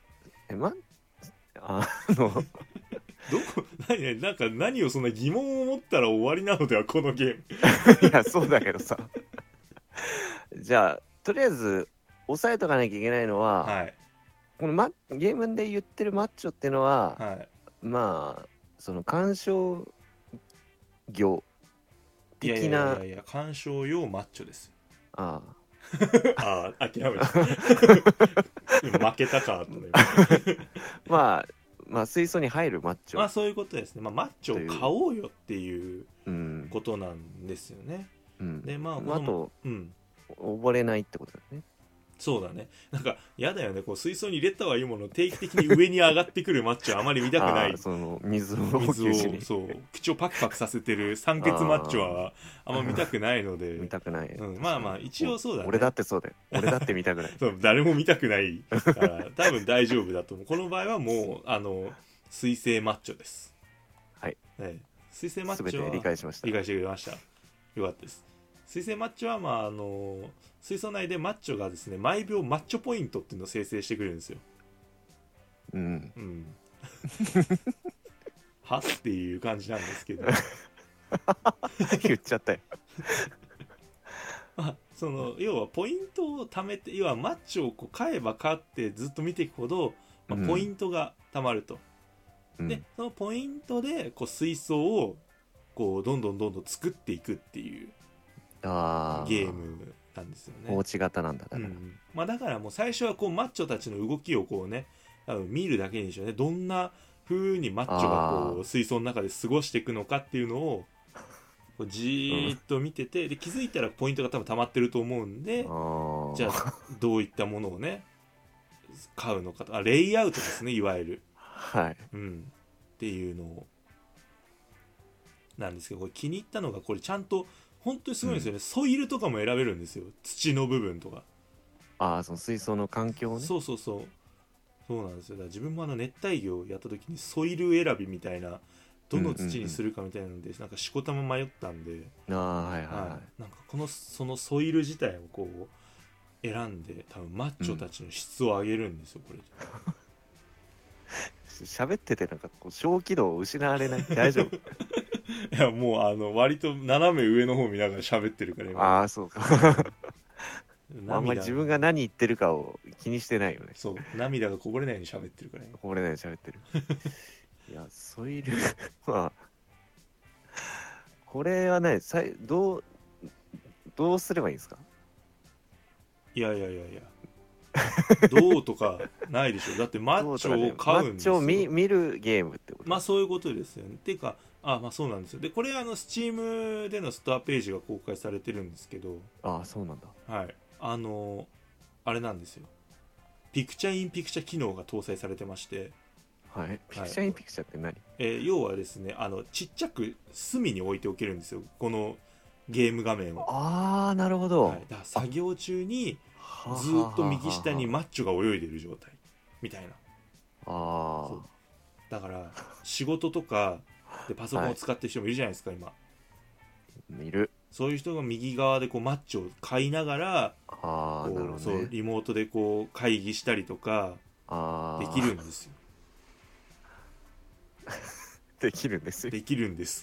なんか何をそんな疑問を持ったら終わりなのではこのゲーム。いやそうだけどさ。じゃあとりあえず押さえとかなきゃいけないのは、はい、このゲームで言ってるマッチョっていうのは、はい、まあその観賞魚的な。 いや観賞用マッチョです。 ああ諦めた。負けたかとね。 まあ水槽に入るマッチョ。 まあそういうことですね。まあマッチョを買おうよっていうことなんですよね。でまああと、溺れないってことだよね。 そうだね。なんか嫌だよね。こう水槽に入れたはいいもの定期的に上に上がってくるマッチョはあまり見たくない。 その水をそう口をパクパクさせてる酸欠マッチョはあんま見たくないので。 見たくない。 まあ一応そうだね。 俺だってそうだよ。俺だって見たくない。 そう誰も見たくないから多分大丈夫だと思う。この場合はもう水性マッチョです。 はい。 水性マッチョは全て理解しました。 理解してくれました。よかったです。水性マッチョはまあ水槽内でマッチョがですね毎秒マッチョポイントっていうのを生成してくれるんですよ。はっていう感じなんですけど。 言っちゃったよ。 要はポイントを貯めて、要はマッチョをこう買えば買ってずっと見ていくほど、ポイントが貯まると。でそのポイントでこう水槽をこうどんどん作っていくっていうゲームなんですよね。 放置型なんだ。だから、 まあ、だからもう最初はこうマッチョたちの動きをこうね見るだけにしようね。どんな風にマッチョがこう水槽の中で過ごしていくのかっていうのをこうじーっと見てて、で気づいたらポイントが多分溜まってると思うんで、じゃあどういったものをね買うのかと、レイアウトですね、いわゆる。 はい。 っていうのをなんですけど、これ気に入ったのがこれちゃんと本当にすごいんですよね。ソイルとかも選べるんですよ。土の部分とか。 その水槽の環境ね。 そうなんですよ。だから自分も熱帯魚をやった時にソイル選びみたいなどの土にするかみたいなので、なんかしこたま迷ったんで、 はいはい。 なんかそのソイル自体をこう選んで、多分マッチョたちの質を上げるんですよ、これ。 喋っててなんかこう小気道を失われない？大丈夫？ いやもう割と斜め上の方見ながら喋ってるから今。 ああそうか。あんまり自分が何言ってるかを気にしてないよね。 そう、涙がこぼれないように喋ってるからこぼれないように喋ってる。いやソイルまあこれはねどうすればいいんですか？ いやどうとかないでしょ。だってマッチョを買うんですよ。 マッチョを見るゲームってこと？ まあそういうことですよね。ていうかまあそうなんですよ。でこれスチームでのストアページが公開されてるんですけど、 そうなんだ。 はい、あれなんですよ。ピクチャーインピクチャー機能が搭載されてまして、 はい、ピクチャーインピクチャーって何？ 要はですね、ちっちゃく隅に置いておけるんですよ、このゲーム画面を。 なるほど、 はい、だから作業中にずっと右下にマッチョが泳いでる状態みたいな。そうだから仕事とかでパソコンを使ってる人もいるじゃないですか、今。 いる。 そういう人が右側でこうマッチョを買いながら、 なるほどね、 そうリモートでこう会議したりとかできるんですよ。 できるんですよ。 できるんです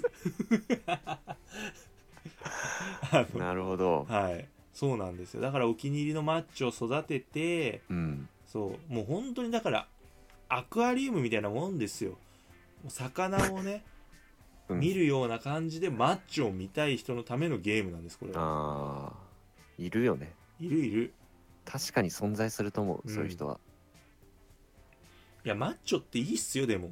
なるほど。 はい、そうなんですよ。だからお気に入りのマッチョを育てて、そうもう本当にだからアクアリウムみたいなもんですよ。魚をね見るような感じでマッチョを見たい人のためのゲームなんです、これは。 いるよね。 いる。 確かに存在すると思う、そういう人は。 いやマッチョっていいっすよ。でも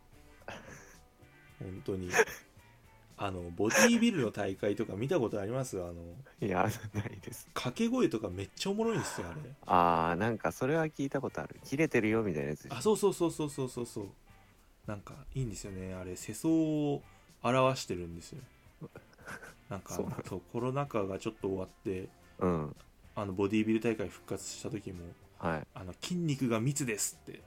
本当にボディービルの大会とか見たことあります？ いやないです。 掛け声とかめっちゃおもろいんですよ、あれ。 なんかそれは聞いたことある。切れてるよみたいなやつ。 そうなんかいいんですよね、あれ。世相を表してるんですよ。なんかそうコロナ禍がちょっと終わって、ボディービル大会復活した時も、筋肉が密ですって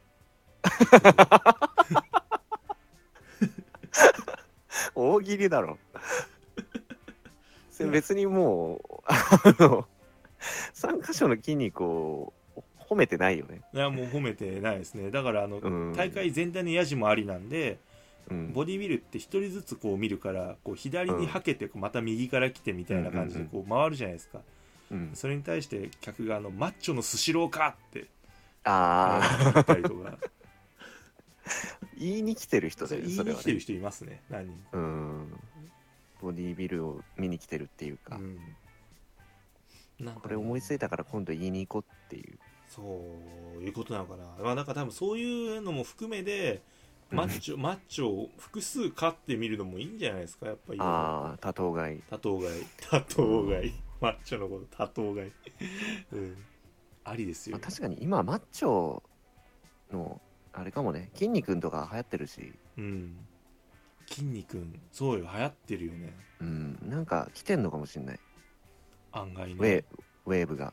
大喜利だろそれ別にもう3箇所の筋肉を褒めてないよね。 いやもう褒めてないですね。だから大会全体のヤジもありなんで、ボディビルって一人ずつこう見るから、こう左にはけてまた右から来てみたいな感じでこう回るじゃないですか。それに対して客がマッチョのスシローかって言ったりとか言いに来てる人だよね。 言いに来てる人いますね、何人。 ボディビルを見に来てるっていうか、なんかこれ思いついたから今度言いに行こうっていう、 そういうことなのかな。なんか多分そういうのも含めでマッチョを複数買ってみるのもいいんじゃないですか、やっぱり。 多頭買いマッチョのこと多頭買いありですよ。 確かに今マッチョのあれかもね、筋肉とか流行ってるし。 筋肉そうよ、流行ってるよね。 なんか来てんのかもしんない、 案外ね。 ウェーブが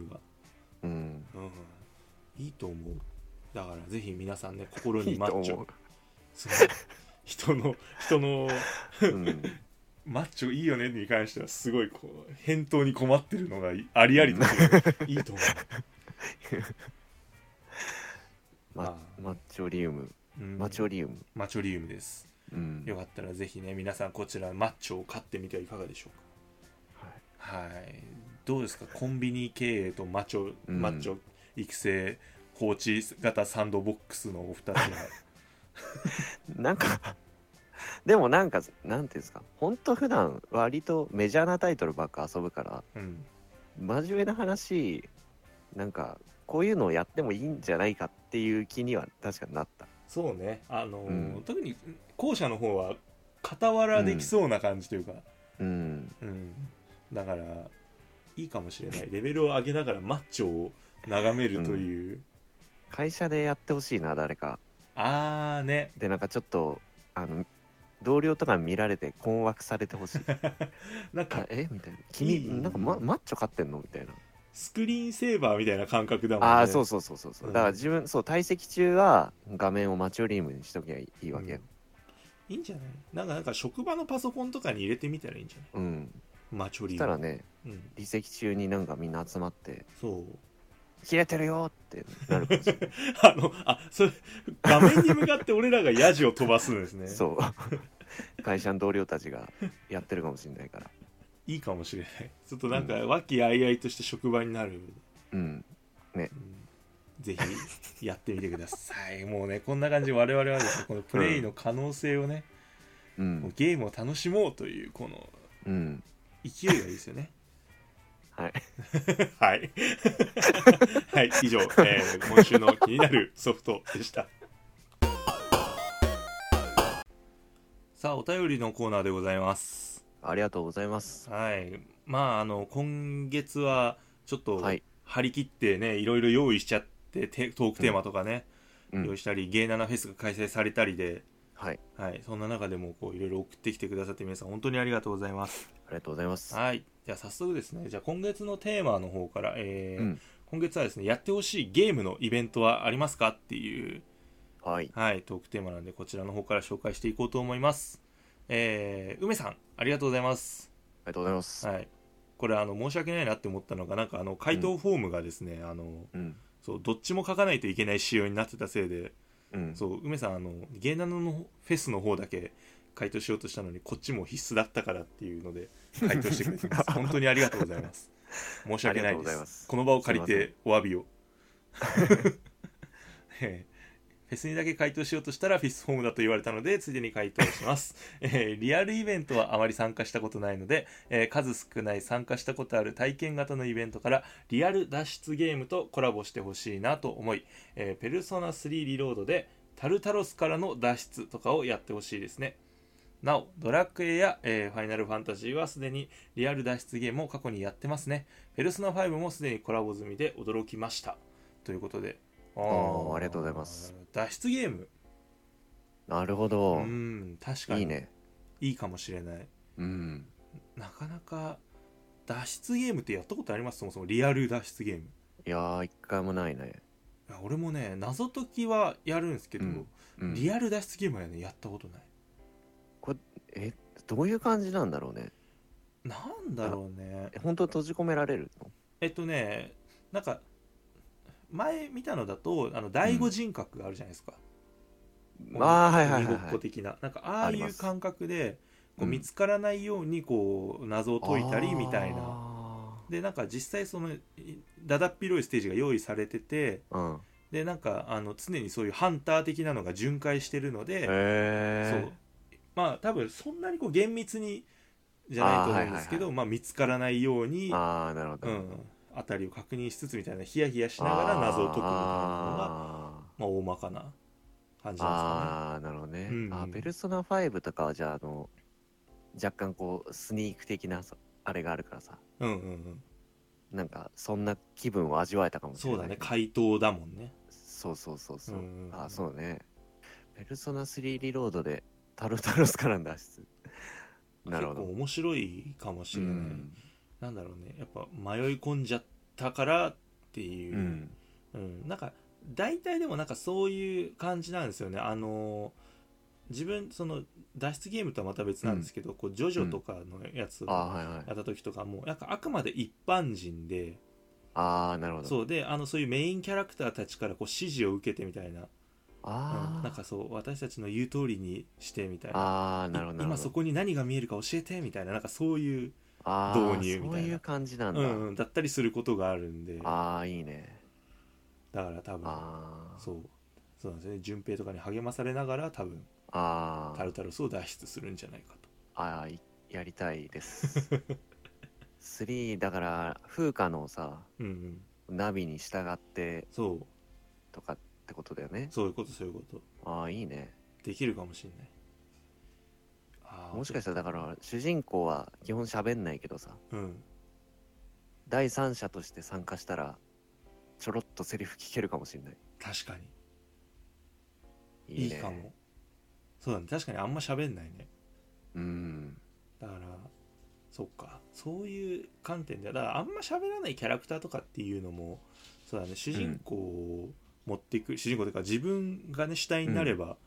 いいと思う。だからぜひ皆さんね、心にマッチョ人のマッチョいいよねに関してはすごいこう返答に困ってるのがありありといいと思うマチョリウムです。よかったらぜひね、皆さんこちらマッチョを買ってみてはいかがでしょうか。はい、どうですか、コンビニ経営とマッチョ育成コーチ型サンドボックスのお二つはなんかでもなんかなんていうんですか、ほんと普段割とメジャーなタイトルばっか遊ぶから、真面目な話、なんかこういうのをやってもいいんじゃないかっていう気には確かになった。 そうね、特に後者の方は傍らできそうな感じというか、だからいいかもしれない。レベルを上げながらマッチョを眺めるという、 会社でやってほしいな、誰か。 ね。 でなんかちょっと同僚とかに見られて困惑されてほしいなんかみたいな、君なんかマッチョ買ってんのみたいな。 スクリーンセーバーみたいな感覚だもんね。 そう、だから自分退席中は画面をマチョリウムにしときゃいいわけよ。 いいんじゃない。なんか職場のパソコンとかに入れてみたらいいんじゃない。マチョリー。 そしたらね、離席中になんかみんな集まって、 そう切れてるよってなるかもしれない。 それ画面に向かって俺らがヤジを飛ばすんですね。 そう会社の同僚たちがやってるかもしれないからいいかもしれない。ちょっとなんか和気あいあいとした職場になる。 ね、 ぜひやってみてください。もうね、こんな感じで我々はですね、このプレイの可能性をね、もうゲームを楽しもうというこの勢いがいいですよね。 はいはいはい、以上、今週の気になるソフトでした。さあ、お便りのコーナーでございます。 ありがとうございます。 はい、まあ今月はちょっと張り切ってね、いろいろ用意しちゃってトークテーマとかね、用意したり、ゲイナナフェスが開催されたりで、はい、そんな中でもこういろいろ送ってきてくださって皆さん本当にありがとうございます。 ありがとうございます。 はい、じゃあ早速ですね、じゃあ今月のテーマの方から、今月はですね、やってほしいゲームのイベントはありますかっていう、トークテーマなんで、こちらの方から紹介していこうと思います。梅さん、ありがとうございます。 ありがとうございます。 はい、これ申し訳ないなって思ったのが、なんか回答フォームがですね、そうどっちも書かないといけない仕様になってたせいで、そう梅さんゲイナノのフェスの方だけ回答しようとしたのに、こっちも必須だったからっていうので回答してくれてます本当にありがとうございます。申し訳ないです。この場を借りてお詫びをフェスにだけ回答しようとしたらフィスフォームだと言われたので、ついでに回答します。リアルイベントはあまり参加したことないので、数少ない参加したことある体験型のイベントからリアル脱出ゲームとコラボしてほしいなと思い、ペルソナ3リロードでタルタロスからの脱出とかをやってほしいですね。なお、ドラクエや、ファイナルファンタジーはすでにリアル脱出ゲームを過去にやってますね。ペルソナ5もすでにコラボ済みで驚きました。ということで、 ありがとうございます。 脱出ゲーム、 なるほど。 確かにいいね。 いいかもしれない。なかなか脱出ゲームってやったことあります？そもそもリアル脱出ゲーム。 いやー、一回もないね。 いや俺もね、謎解きはやるんですけど、リアル脱出ゲームはね、やったことない。 これどういう感じなんだろうね。 なんだろうね。 本当閉じ込められるの？ なんか前見たのだと第五人格があるじゃないですか。鬼ごっこ的な、なんかああいう感覚でこう見つからないようにこう謎を解いたりみたいな。でなんか実際そのだだっ広いステージが用意されてて、でなんか常にそういうハンター的なのが巡回してるので、そうまあ多分そんなにこう厳密にじゃないと思うんですけど、見つからないようになるほど、 辺りを確認しつつみたいな、ヒヤヒヤしながら謎を解くみたいなのが大まかな感じなんですかね。 なるほどね。ペルソナ5とかはじゃあ若干こうスニーク的なあれがあるからさ、なんかそんな気分を味わえたかもしれない。 そうだね、怪盗だもんね。 そうそうね。ペルソナ3リロードでタルタロスからの脱出なるほど、 結構面白いかもしれない。なんだろうね、やっぱ迷い込んじゃったからっていう、なんか大体でもなんかそういう感じなんですよね。自分その脱出ゲームとはまた別なんですけど、こうジョジョとかのやつをやった時とかもなんかあくまで一般人で、 なるほど。 そうでそういうメインキャラクターたちからこう指示を受けてみたいな、なんかそう私たちの言う通りにしてみたいな、 なるほど、 今そこに何が見えるか教えてみたいな、なんかそういう導入みたいな、 そういう感じなんだ、 だったりすることがあるんで、 いいね。 だから多分そうなんですね、順平とかに励まされながら多分タルタロスを脱出するんじゃないかと。 やりたいです3だから風花のさ、ナビに従ってとかってことだよね。 そういうこと。 いいね。 できるかもしれない。 もしかしたらだから主人公は基本喋んないけどさ、第三者として参加したらちょろっとセリフ聞けるかもしれない。 確かにいいかも。そうだね、確かにあんま喋んないね。だからそっか、そういう観点でだからあんま喋らないキャラクターとかっていうのもそうだね、主人公を持っていく、主人公というか自分がね主体になれば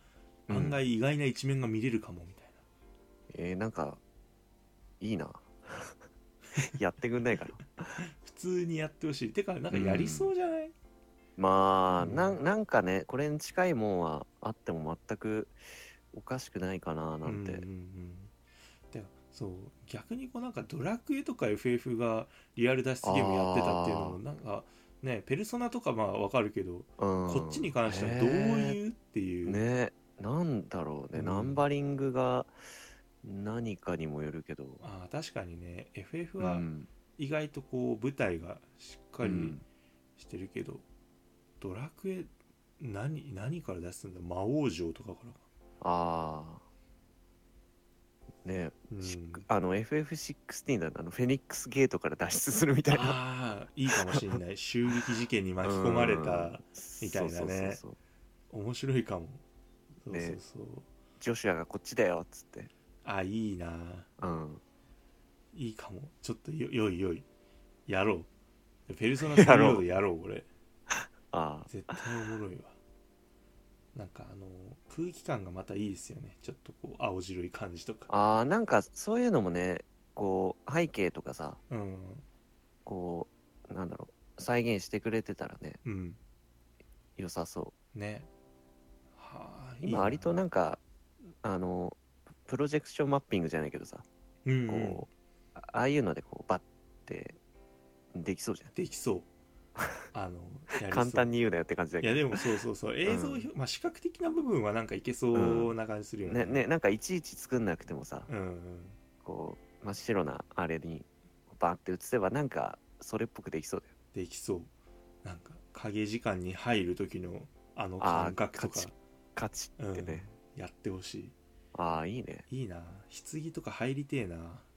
案外意外な一面が見れるかもみたいな。 なんかいいなやってくんないかな。 普通にやってほしい。てかなんかやりそうじゃない？ まあ、なんかね、これに近いもんはあっても全くおかしくないかななんて。 でそう逆にこうなんかドラクエとか FF がリアル脱出ゲームやってたっていうのもなんかね、ペルソナとかまあわかるけど、こっちに関してはどういうっていうね、なんだろうね、ナンバリングが何かにもよるけど、 確かにね FF は意外とこう舞台がしっかりしてるけど、ドラクエ何から出すんだ？魔王城とかからか。 ね、FF16 だフェニックスゲートから脱出するみたいな。 いいかもしれない。襲撃事件に巻き込まれたみたいなね。面白いかも。そうそうそう。 ジョシュアがこっちだよっつって。 いいな。いいかも。ちょっとよいやろう。ペルソナ3ロードやろうこれ。絶対おもろいわ。なんか空気感がまたいいですよね。ちょっとこう青白い感じとか。 なんかそういうのもね、こう背景とかさ、こうなんだろう、再現してくれてたらね、良さそうね。 今割となんかプロジェクションマッピングじゃないけどさ、こうああいうのでこうバッてできそうじゃん。 できそう。 簡単に言うなよって感じだけど。 いやでもそう映像、視覚的な部分はなんかいけそうな感じするよね。 ね、なんかいちいち作んなくてもさ、こう真っ白なあれにバーって映せばなんかそれっぽくできそうだよ。 できそう。なんか影時間に入る時の感覚とかカチってね、 やってほしい。 いいね。 いいな。棺とか入りてえな。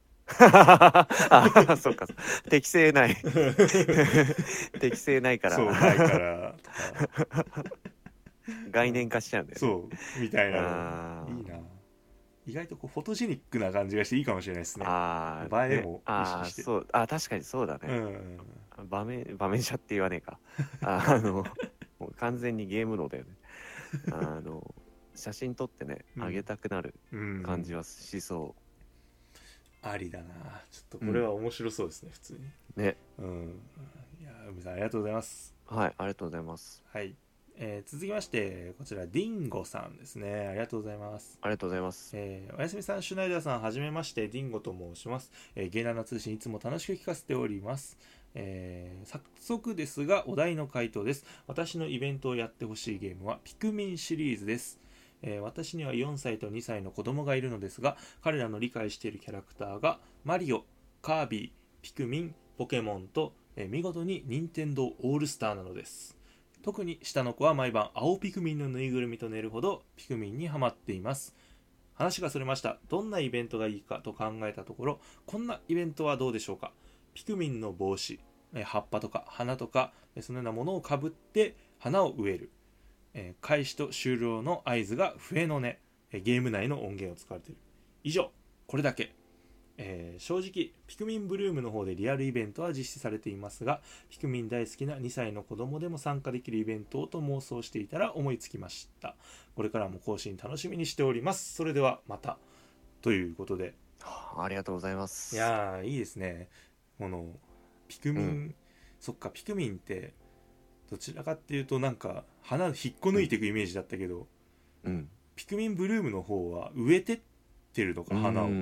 そっか、適正ない適正ないから、 そうないからとか概念化しちゃうんだよね。 そうみたいなのいいな。意外とこうフォトジェニックな感じがしていいかもしれないですね。映えも意識して。 そう確かにそうだね。場面車って言わねえか。もう完全にゲームのだよね。写真撮ってね、あげたくなる感じはしそう。 ありだな。ちょっとこれは面白そうですね、普通にね。 いや海さんありがとうございます。 はい、ありがとうございます。 はい、続きましてこちらディンゴさんですね。ありがとうございます。 ありがとうございます。 おやすみさん、シュナイダーさん、はじめまして、ディンゴと申します。ゲイナーな通信いつも楽しく聞かせております。早速ですがお題の回答です。私のイベントをやってほしいゲームはピクミンシリーズです。私には4歳と2歳の子供がいるのですが、彼らの理解しているキャラクターがマリオ、カービィ、ピクミン、ポケモンと、見事に任天堂オールスターなのです。特に下の子は毎晩青ピクミンのぬいぐるみと寝るほどピクミンにハマっています。話がそれました。どんなイベントがいいかと考えたところ、こんなイベントはどうでしょうか。ピクミンの帽子、葉っぱとか花とかそのようなものをかぶって花を植える。開始と終了の合図が笛の音、ゲーム内の音源を使われている。以上、これだけ。正直ピクミンブルームの方でリアルイベントは実施されていますが、ピクミン大好きな2歳の子供でも参加できるイベントをと妄想していたら思いつきました。これからも更新楽しみにしております。それではまた、ということで。 ありがとうございます。 いやいいですね。このピクミン、そっか、ピクミンってどちらかっていうとなんか花引っこ抜いていくイメージだったけど、ピクミンブルームの方は植えてってるのか、花を。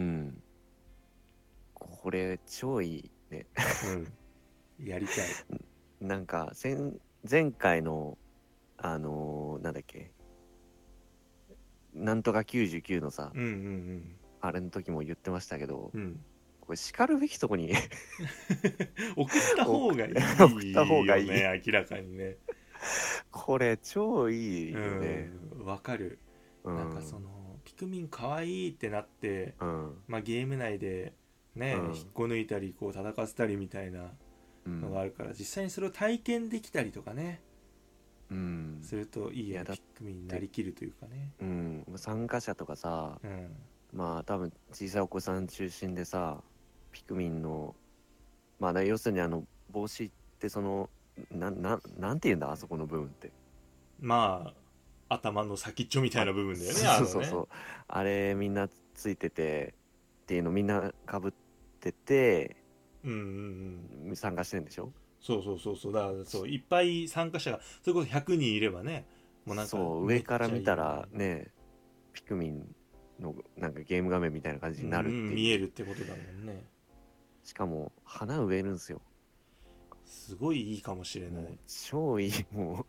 これ超いいね。 やりたい。 なんか前回のなんだっけ、なんとか99のさ、あれの時も言ってましたけど、これ叱るべきとこに送った方がいいよね。明らかにね。 これ超いいよね。 わかる。なんかそのピクミンかわいいってなって、ゲーム内でね、引っこ抜いたりこう戦わせたりみたいなのがあるから、実際にそれを体験できたりとかね、するといいピクミンになりきるというかね。 参加者とかさ、まあ多分小さいお子さん中心でさ、ピクミンの要するに帽子ってそのなんて言うんだ、あそこの部分って。 頭の先っちょみたいな部分だよね。 そうそうそう、あれみんなついててっていうのみんなかぶってて、参加してるんでしょ。 そうそうそうそう、だからそういっぱい参加者がそれこそ100人いればね、もうなんかそう上から見たらね、ピクミンのなんかゲーム画面みたいな感じになるっていう、 見えるってことだもんね。 しかも花植えるんですよ。 すごいいいかもしれない。 超いい、も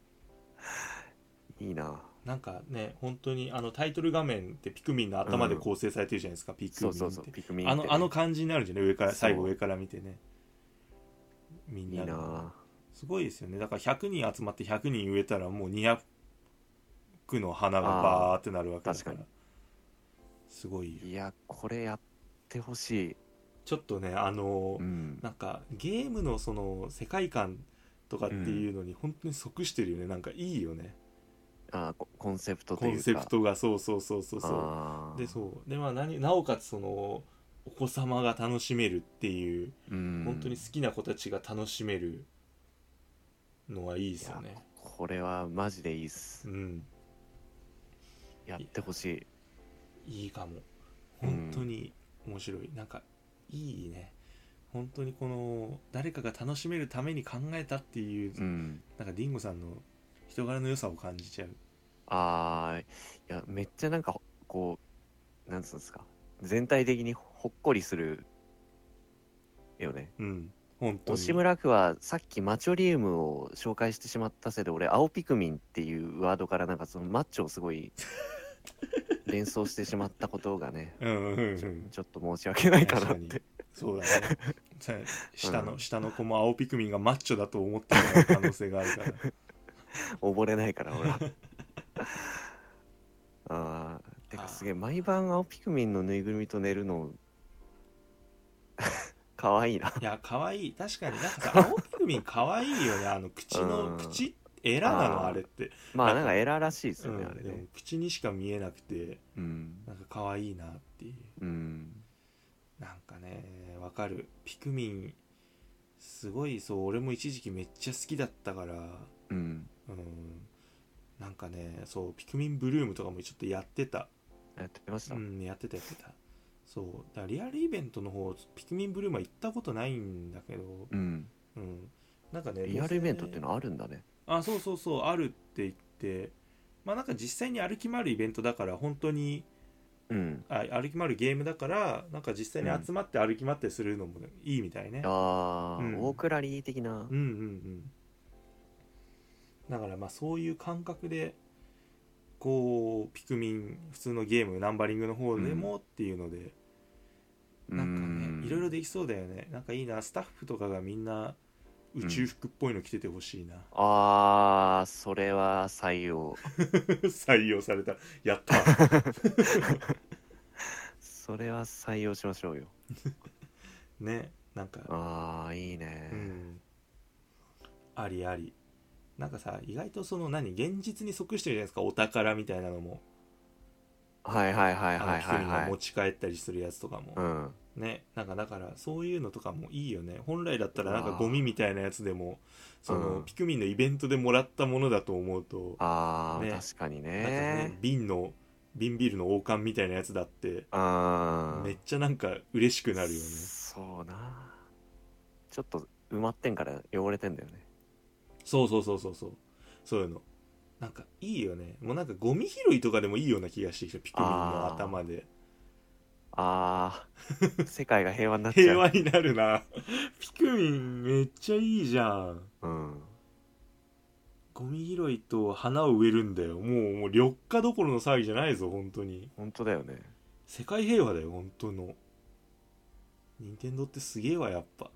ういいな。 なんかね、本当にタイトル画面ってピクミンの頭で構成されてるじゃないですか、ピクミンって。 そうそうそう、ピクミンって、ね、 あの感じになるじゃんね、上から、最後上から見てね。みんな。いいな。 すごいですよね。だから100人集まって100人植えたらもう200の花がバーってなるわけだから。確かに。すごい。 いや、これやってほしい。 ちょっとね、なんかゲームのその世界観とかっていうのに本当に即してるよね。なんかいいよね。 コンセプトというか。 コンセプトがそうそうそうそうそう。で、そうで、まあなおかつそのお子様が楽しめるっていう、本当に好きな子たちが楽しめるのはいいですよね。 これはマジでいいっす。やってほしい。いいかも。本当に面白い。なんかいいね。本当にこの誰かが楽しめるために考えたっていう、なんかディンゴさんの人柄の良さを感じちゃう。 いやめっちゃなんかこうなんつうんですか、全体的にほっこりするよね。 本当に。 押村区はさっきマチョリウムを紹介してしまったせいで、俺青ピクミンっていうワードからなんかそのマッチョをすごい連想してしまったことがね、ちょっと申し訳ないかなって。 そうだね。下の子も青ピクミンがマッチョだと思ってる可能性があるから溺れないから俺はてかすげえ、毎晩青ピクミンのぬいぐるみと寝るのかわいいな。 いや、かわいい。確かになんかさ、青ピクミンかわいいよね。口エラなのあれって。 まあなんかエラらしいですよね、あれね。 でも口にしか見えなくて、なんかかわいいなっていう。なんかね、わかる。ピクミンすごい、そう俺も一時期めっちゃ好きだったから、なんかね、そうピクミンブルームとかもちょっとやってた。 やってました。 やってた。そうだからリアルイベントの方ピクミンブルームは行ったことないんだけど、なんかね、 リアルイベントっていうのあるんだね。 そうそうそう、あるって言って、まあなんか実際に歩き回るイベントだから本当に、歩き回るゲームだからなんか実際に集まって歩き回ってするのもいいみたいね。 ウォークラリー的な。 だからまあそういう感覚でこうピクミン普通のゲームナンバリングの方でもっていうので、なんかねいろいろできそうだよね。なんかいいな、スタッフとかがみんな宇宙服っぽいの着ててほしいな。 それは採用採用された。やったそれは採用しましょうよね。なんかいいね、 ありあり。なんかさ、意外とその現実に即してるじゃないですか、お宝みたいなのも。 ピクミンが持ち帰ったりするやつとかも、ね。なんかだからそういうのとかもいいよね。本来だったらなんかゴミみたいなやつでもその、ピクミンのイベントでもらったものだと思うと、 確かにね。 瓶ビールの王冠みたいなやつだってめっちゃなんか嬉しくなるよね。 そうな、ちょっと埋まってんから汚れてんだよね。 そうそういうのなんかいいよね。もうなんかゴミ拾いとかでもいいような気がしてきた、ピクミンの頭で。 世界が平和になっちゃう。 平和になるなピクミンめっちゃいいじゃん。ゴミ拾いと花を植えるんだよ。もう緑化どころの騒ぎじゃないぞ、本当に。 本当だよね。 世界平和だよ、本当の。任天堂ってすげえわ、やっぱ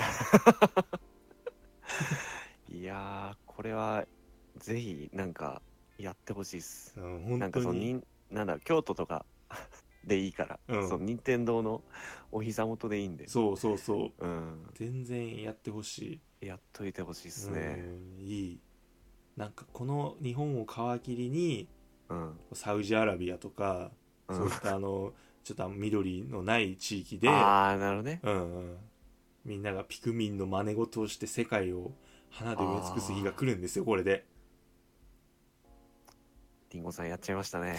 いやこれはぜひなんかやってほしいっす。 本当になんかなんだ京都とかでいいから、その任天堂のお膝元でいいんで。 そう、全然やってほしい。やっといてほしいっすね。 いい。なんかこの日本を皮切りに、サウジアラビアとか、そういったちょっと緑のない地域で、 なるほどね。 みんながピクミンの真似事をして世界を花で埋め尽くす日が来るんですよ、これで。 リンゴさんやっちゃいましたね。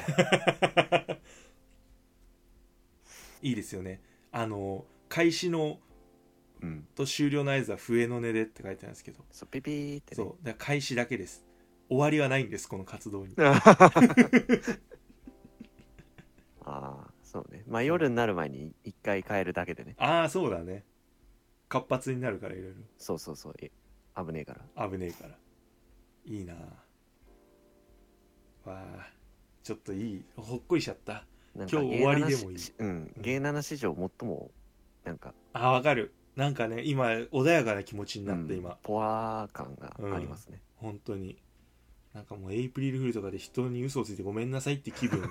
いいですよね。開始のと終了の合図は笛の音でって書いてあるんですけど、 そうピピーってね。 そうだから開始だけです。終わりはないんです、この活動に。 ああ、そうね。まあ夜になる前に一回帰るだけでね。 ああ、そうだね。活発になるから、いろいそうそうそう。危ねえから。 ろ危ねえから。いいな。わあ、ちょっといい、ほっこりしちゃった。 なんか今日終わりでもいい。 芸7史上最もなんかわかる。なんかね、今穏やかな気持ちになって、今ポワー感がありますね。 本当になんかもうエイプリルフールとかで人に嘘をついてごめんなさいって気分。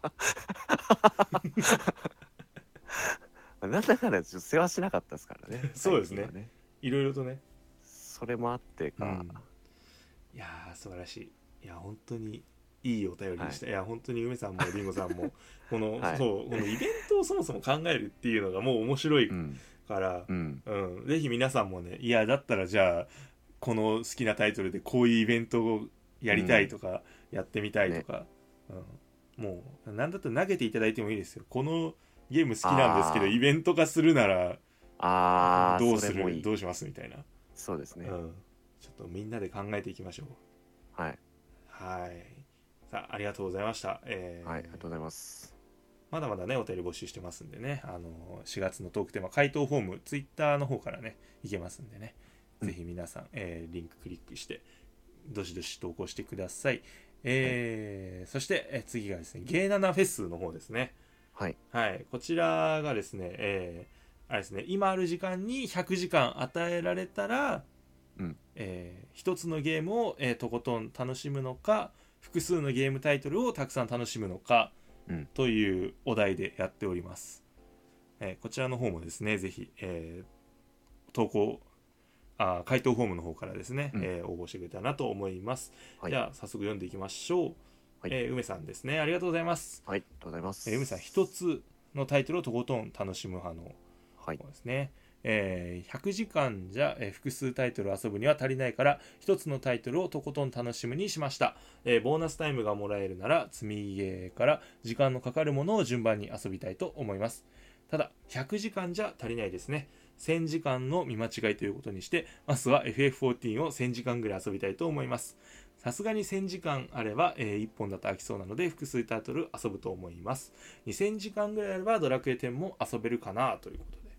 なんだかんだ世話しなかったですからね。 そうですね。いろいろとね。 それもあってか、 いやー素晴らしい。いや本当にいいお便りでした。いや本当に梅さんもりんごさんもこの、そうこのイベントをそもそも考えるっていうのがもう面白いから、ぜひ皆さんもね、いやだったらじゃあこの好きなタイトルでこういうイベントをやりたいとか、やってみたいとか、もうなんだったら投げていただいてもいいですよ。このゲーム好きなんですけどイベント化するならどうする、どうしますみたいな。 そうですね、 ちょっとみんなで考えていきましょう。 はい。 さあありがとうございました。 はい、ありがとうございます。 まだまだねお便り募集してますんでね、4月のトークテーマ回答フォームツイッターの方からねいけますんでね、ぜひ皆さん、リンククリックしてどしどし投稿してください。そして、次がですね、ゲイナナフェスの方ですね。 はい。 こちらがですね、あれですね、今ある時間に100時間与えられたら、一つのゲームを、とことん楽しむのか、複数のゲームタイトルをたくさん楽しむのか、というお題でやっております。こちらの方もですね、ぜひ、投稿、回答フォームの方からですね、応募してくれたらなと思います。じゃあ早速読んでいきましょう。梅さんですね、ありがとうございます。 はい、ありがとうございます。 梅さん一つのタイトルをとことん楽しむ派の方ですね。100時間じゃ、複数タイトル遊ぶには足りないから一つのタイトルをとことん楽しむにしました。ボーナスタイムがもらえるなら積みゲーから時間のかかるものを順番に遊びたいと思います。ただ100時間じゃ足りないですね。1000時間の見間違いということにして、まずは FF14 を1000時間ぐらい遊びたいと思います。さすがに1000時間あれば、1本だと飽きそうなので複数タイトル遊ぶと思います。2000時間ぐらいあればドラクエ10も遊べるかなということで。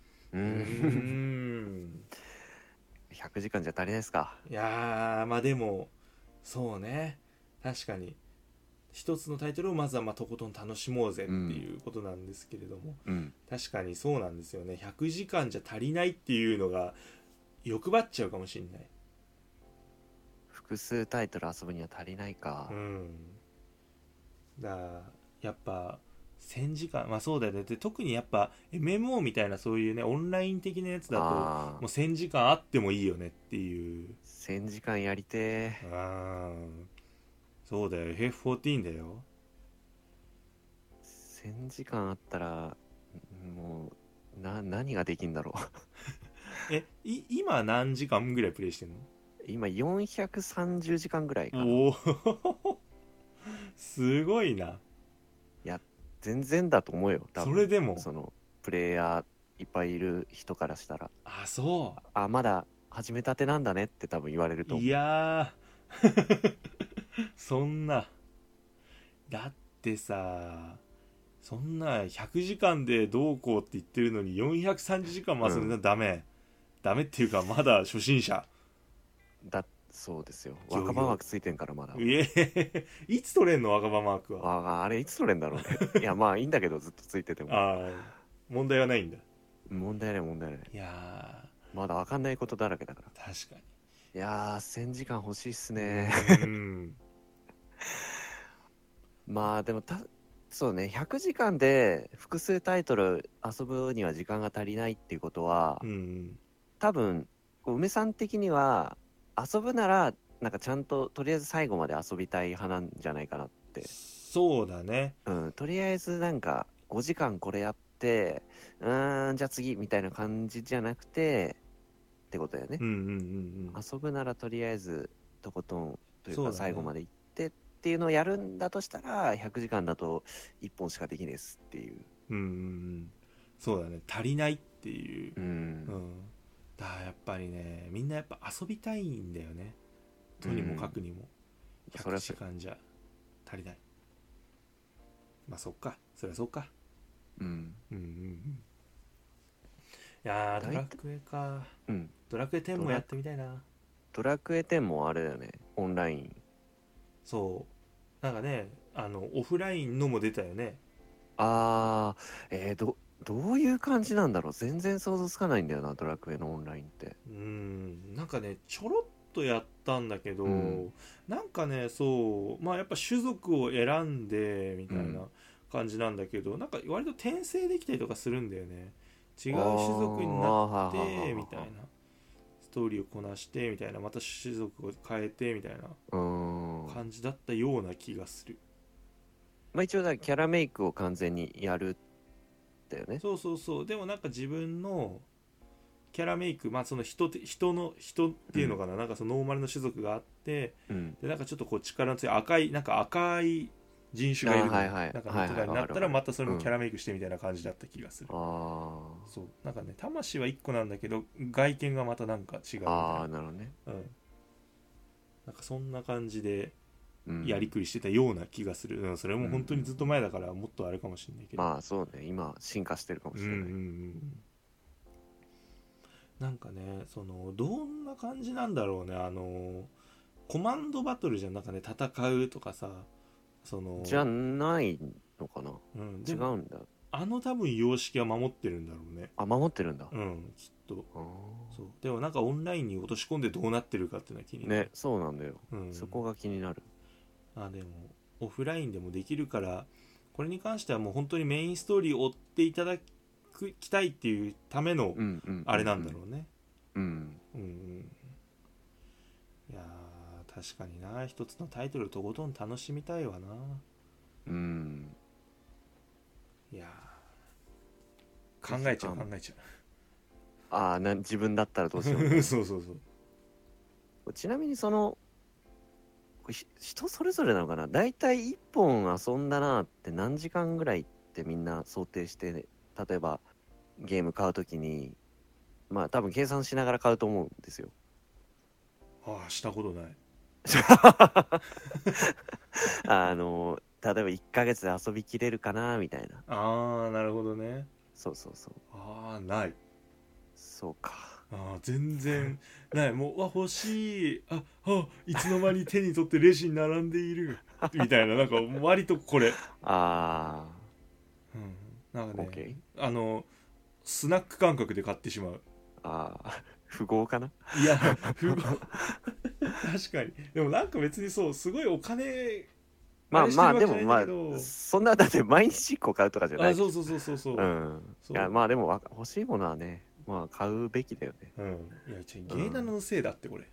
100時間じゃ足りないですか。 いやー、まあでもそうね、確かに一つのタイトルをまずはとことん楽しもうぜっていうことなんですけれども、確かにそうなんですよね。100時間じゃ足りないっていうのが欲張っちゃうかもしれない。 複数タイトル遊ぶには足りないか。 だからやっぱ1000時間、まあそうだよね。で特にやっぱ MMO みたいなそういうねオンライン的なやつだともう1000時間あってもいいよねっていう。 1000時間やりてそうだよ、FF14 だよ。 1000時間あったらもう何ができんだろう今何時間ぐらいプレイしてんの？ 今430時間ぐらいかな。 おおすごいな。いや全然だと思うよ多分。 それでもそのプレイヤーいっぱいいる人からしたら、 そうまだ始めたてなんだねって多分言われると思う。 いやそんな、だってさ、そんな100時間でどうこうって言ってるのに430時間も遊んでダメ、ダメっていうかまだ初心者そうですよ。若葉マークついてんからまだ。 いつ取れんの若葉マークは。あれいつ取れんだろうね。いやまあいいんだけどずっとついてても。 問題はないんだ。 問題ない。 いやまだ分かんないことだらけだから。 確かに。 いや1000時間欲しいっすね。まあでもそうね、100時間で複数タイトル遊ぶには時間が足りないっていうことは、多分梅さん的には遊ぶならなんかちゃんととりあえず最後まで遊びたい派なんじゃないかなって。 そうだね。 とりあえずなんか5時間これやってじゃあ次みたいな感じじゃなくてってことだよね。遊ぶならとりあえずとことんというか最後まで行ってっっていうのをやるんだとしたら100時間だと1本しかできないですっていう。 そうだね、足りないっていう。 うん、 だからやっぱりね、みんなやっぱ遊びたいんだよね。とにもかくにも100時間じゃ足りない。まあそっか、そりゃそうか。いやー、ドラクエか。ドラクエ10もやってみたいな。 ドラクエ10もあれだよね、オンライン。 そうなんかね、オフラインのも出たよね。 どういう感じなんだろう。全然想像つかないんだよな、ドラクエのオンラインって。 なんかね、ちょろっとやったんだけど、なんかね、そうまあやっぱ種族を選んでみたいな感じなんだけど、なんか割と転生できたりとかするんだよね。違う種族になってみたいな、ストーリーをこなしてみたいな、また種族を変えてみたいな感じだったような気がする。 まあ一応だキャラメイクを完全にやるだよね。 そうでもなんか自分のキャラメイク、まあその人っていうのかな、なんかそのノーマルの種族があって、でなんかちょっとこう力の強い赤い人種がいるの、なんか見てたになったらまたそれもキャラメイクしてみたいな感じだった気がする。そうなんかね、魂は1個なんだけど外見がまたなんか違うみたいな。 なるほどね。 なんかそんな感じでやりくりしてたような気がする。それも本当にずっと前だからもっとあれかもしれないけど、 まあそうね、今進化してるかもしれない。 なんかね、そのどんな感じなんだろうね、コマンドバトルじゃなんかね、戦うとかさ、そのじゃないのかな。違うんだ。 多分様式は守ってるんだろうね。 守ってるんだ。 きっと。そうでもなんかオンラインに落とし込んでどうなってるかっていうのは気になるね。そうなんだよ、そこが気になる。 でもオフラインでもできるから、これに関してはもう本当にメインストーリーを追っていただきたいっていうためのあれなんだろうね。いや確かにな、一つのタイトルとことん楽しみたいわな。いや考えちゃう。 自分だったらどうしようそうちなみにその人それぞれなのかな。だいたい1本遊んだなって何時間ぐらいってみんな想定して、ね、例えばゲーム買うときにまあ多分計算しながら買うと思うんですよ。 したことない。 例えば1ヶ月で遊びきれるかなみたいな。 なるほどね。 そうない。 そうか。 全然ない。もう欲しい、いつの間に手に取ってレジに並んでいるみたいな、なんか割とこれなんかね、スナック感覚で買ってしまう。 富豪かな。 いや富豪確かに。でもなんか別にそうすごいお金まあでもそんなだって毎日1個買うとかじゃない。 そういやまあでも欲しいものはね、まあ買うべきだよね。 いや芸能のせいだってこれ。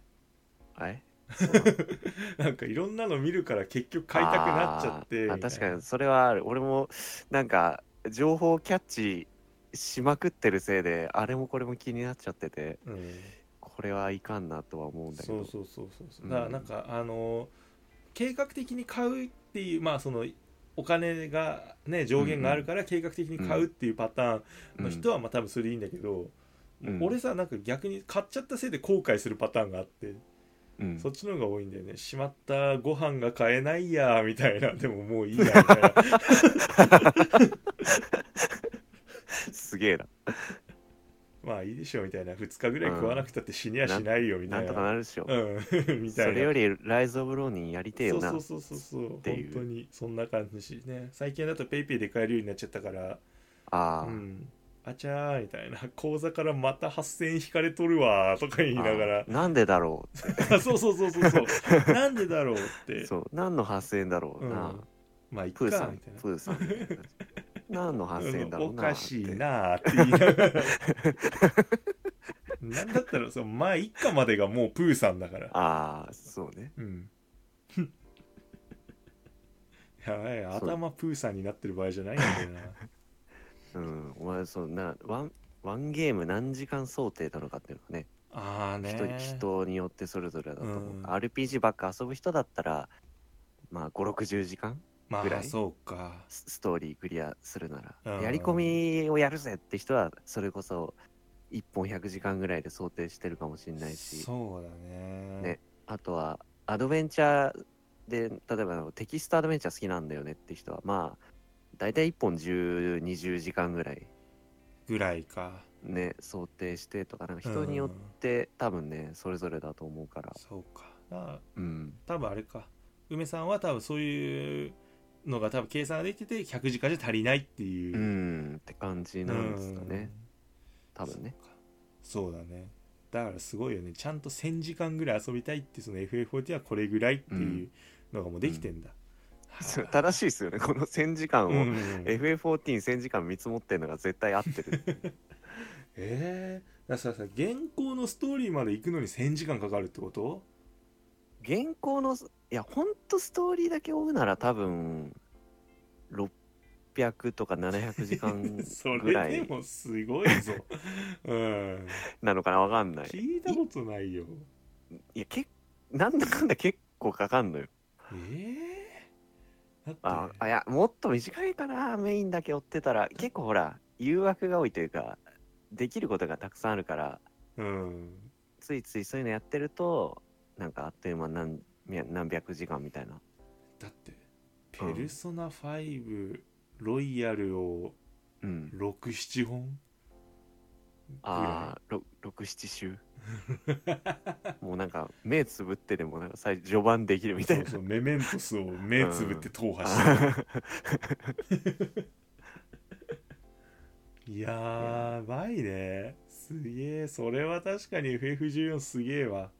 なんかいろんなの見るから結局買いたくなっちゃって。 確かにそれはある。俺もなんか情報キャッチしまくってるせいであれもこれも気になっちゃってて、これはいかんなとは思うんだけど。 だからなんか計画的に買うっていう、まあそのお金がね上限があるから計画的に買うっていうパターンの人はまあ多分それでいいんだけど、俺さなんか逆に買っちゃったせいで後悔するパターンがあって、そっちの方が多いんだよね。しまった、ご飯が買えないやみたいな、でももういいやみたいなすげえな。 まあいいでしょみたいな、2日ぐらい食わなくたって死にはしないよみたいな、 なんとかなるでしょみたいな。 それよりライズ・オブ・ローニンやりてえよな。 そう本当にそんな感じね。最近だとペイペイで買えるようになっちゃったから、あちゃーみたいな、口座からまた8000円引かれとるわとか言いながら、 なんでだろうってそうなんでだろうって、 何の8000円だろうな、 まあいっかみたいな、 プーさん何の8000円だろうな、 おかしいなって言いながらなんだったらまあいっかまでがもうプーさんだから。 そうね。 やばい、頭プーさんになってる場合じゃないんだよな。 お前ワンゲーム何時間想定なのかっていうのがね、人によってそれぞれだと思う。RPG ばっか遊ぶ人だったらまあ5、60時間まぐらい、 あそうか。 ストーリークリアするなら、 うんやり込みをやるぜって人はそれこそ1本100時間ぐらいで想定してるかもしれないし、 そうだね。 ね、あとはアドベンチャーで、例えばテキストアドベンチャー好きなんだよねって人は、まあ大体1本10、20時間ぐらいぐらいか。 ね、想定してとか、なんか人によって多分ね、それぞれだと思うから。 そうか。だからうん。 多分あれか。梅さんは多分そういうのが多分計算ができてて100時間じゃ足りないっていう。 って感じなんですかね。多分ね。 そうだね。だからすごいよね。ちゃんと1000時間ぐらい遊びたいってその FF14 はこれぐらいっていうのがもうできてんだ。 正しいですよね。この1000時間を、FF14 1000時間見積もってるのが絶対合ってる。 だからさ、現行のストーリーまで行くのに1000時間かかるってこと？ 現行の、いや、ほんとストーリーだけ追うなら多分、600とか700時間ぐらい。 それでもすごいぞ。 なのかな、わかんない。 聞いたことないよ。 いや、なんだかんだ結構かかんのよ。 だっていや、もっと短いかな、メインだけ追ってたら。結構ほら、誘惑が多いというか、できることがたくさんあるから、ついついそういうのやってると、なんかあっという間何百時間みたいな。 だってペルソナ5ロイヤルを6、7本 6、7週もうなんか目つぶってでもなんか序盤できるみたいな。 そうメメントスを目つぶって踏破してやばいね。すげえ。それは確かに FF14 すげえわ。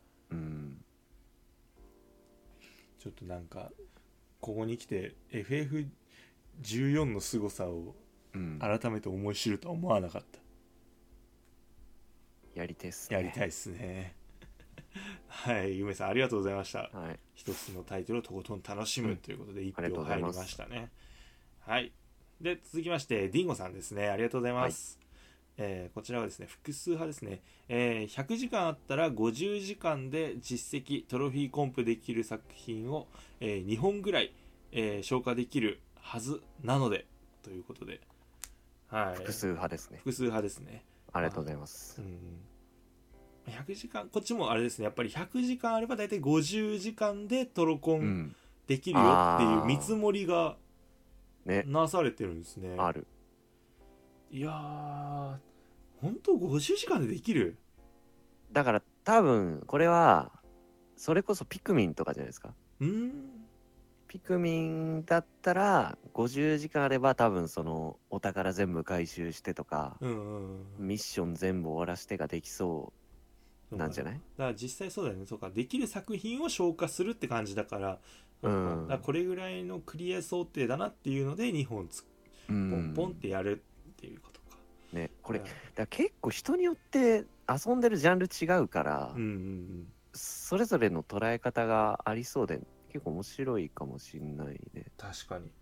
ちょっとなんかここに来て FF14 の凄さを改めて思い知るとは思わなかった。 やりたいっすね。 やりたいっすね。はい、梅さんありがとうございました。 はい、 一つのタイトルをとことん楽しむということで1票入りましたね。はい。で続きましてディンゴさんですね。ありがとうございます。こちらはですね複数派ですね。100時間あったら50時間で実績トロフィーコンプできる作品を、2本ぐらい、消化できるはずなのでということで、はい、 複数派ですね。 複数派ですね。 ありがとうございます。 100時間こっちもあれですね。やっぱり100時間あれば大体50時間でトロコンできるよっていう見積もりがなされてるんですね。 ある。 いやー本当50時間でできる。 だから多分これはそれこそピクミンとかじゃないですか。ピクミンだったら50時間あれば多分そのお宝全部回収してとか、ミッション全部終わらせてができそうなんじゃない？ だから実際そうだよね。そうか、できる作品を消化するって感じだから、だからこれぐらいのクリア想定だなっていうので2本ポンポンってやるっていうことか。 ね、これだ結構人によって遊んでるジャンル違うから、それぞれの捉え方がありそうで結構面白いかもしんないね。 確かに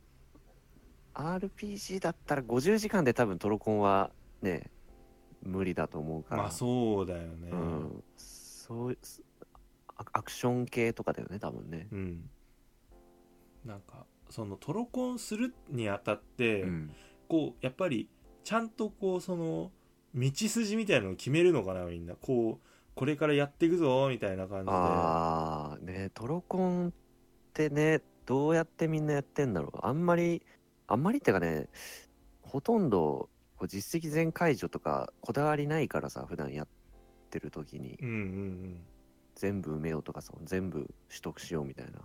RPG だったら50時間で多分トロコンはね無理だと思うから。 まあそうだよね。 そうアクション系とかだよね多分ね。 なんかそのトロコンするにあたって、こうやっぱりちゃんとこうその道筋みたいなのを決めるのかな、みんなこれからやっていくぞみたいな感じで。 ね、トロコンってねどうやってみんなやってんだろう。あんまりってかね、ほとんど実績全解除とかこだわりないからさ、普段やってる時に、全部埋めようとかさ、全部取得しようみたいな、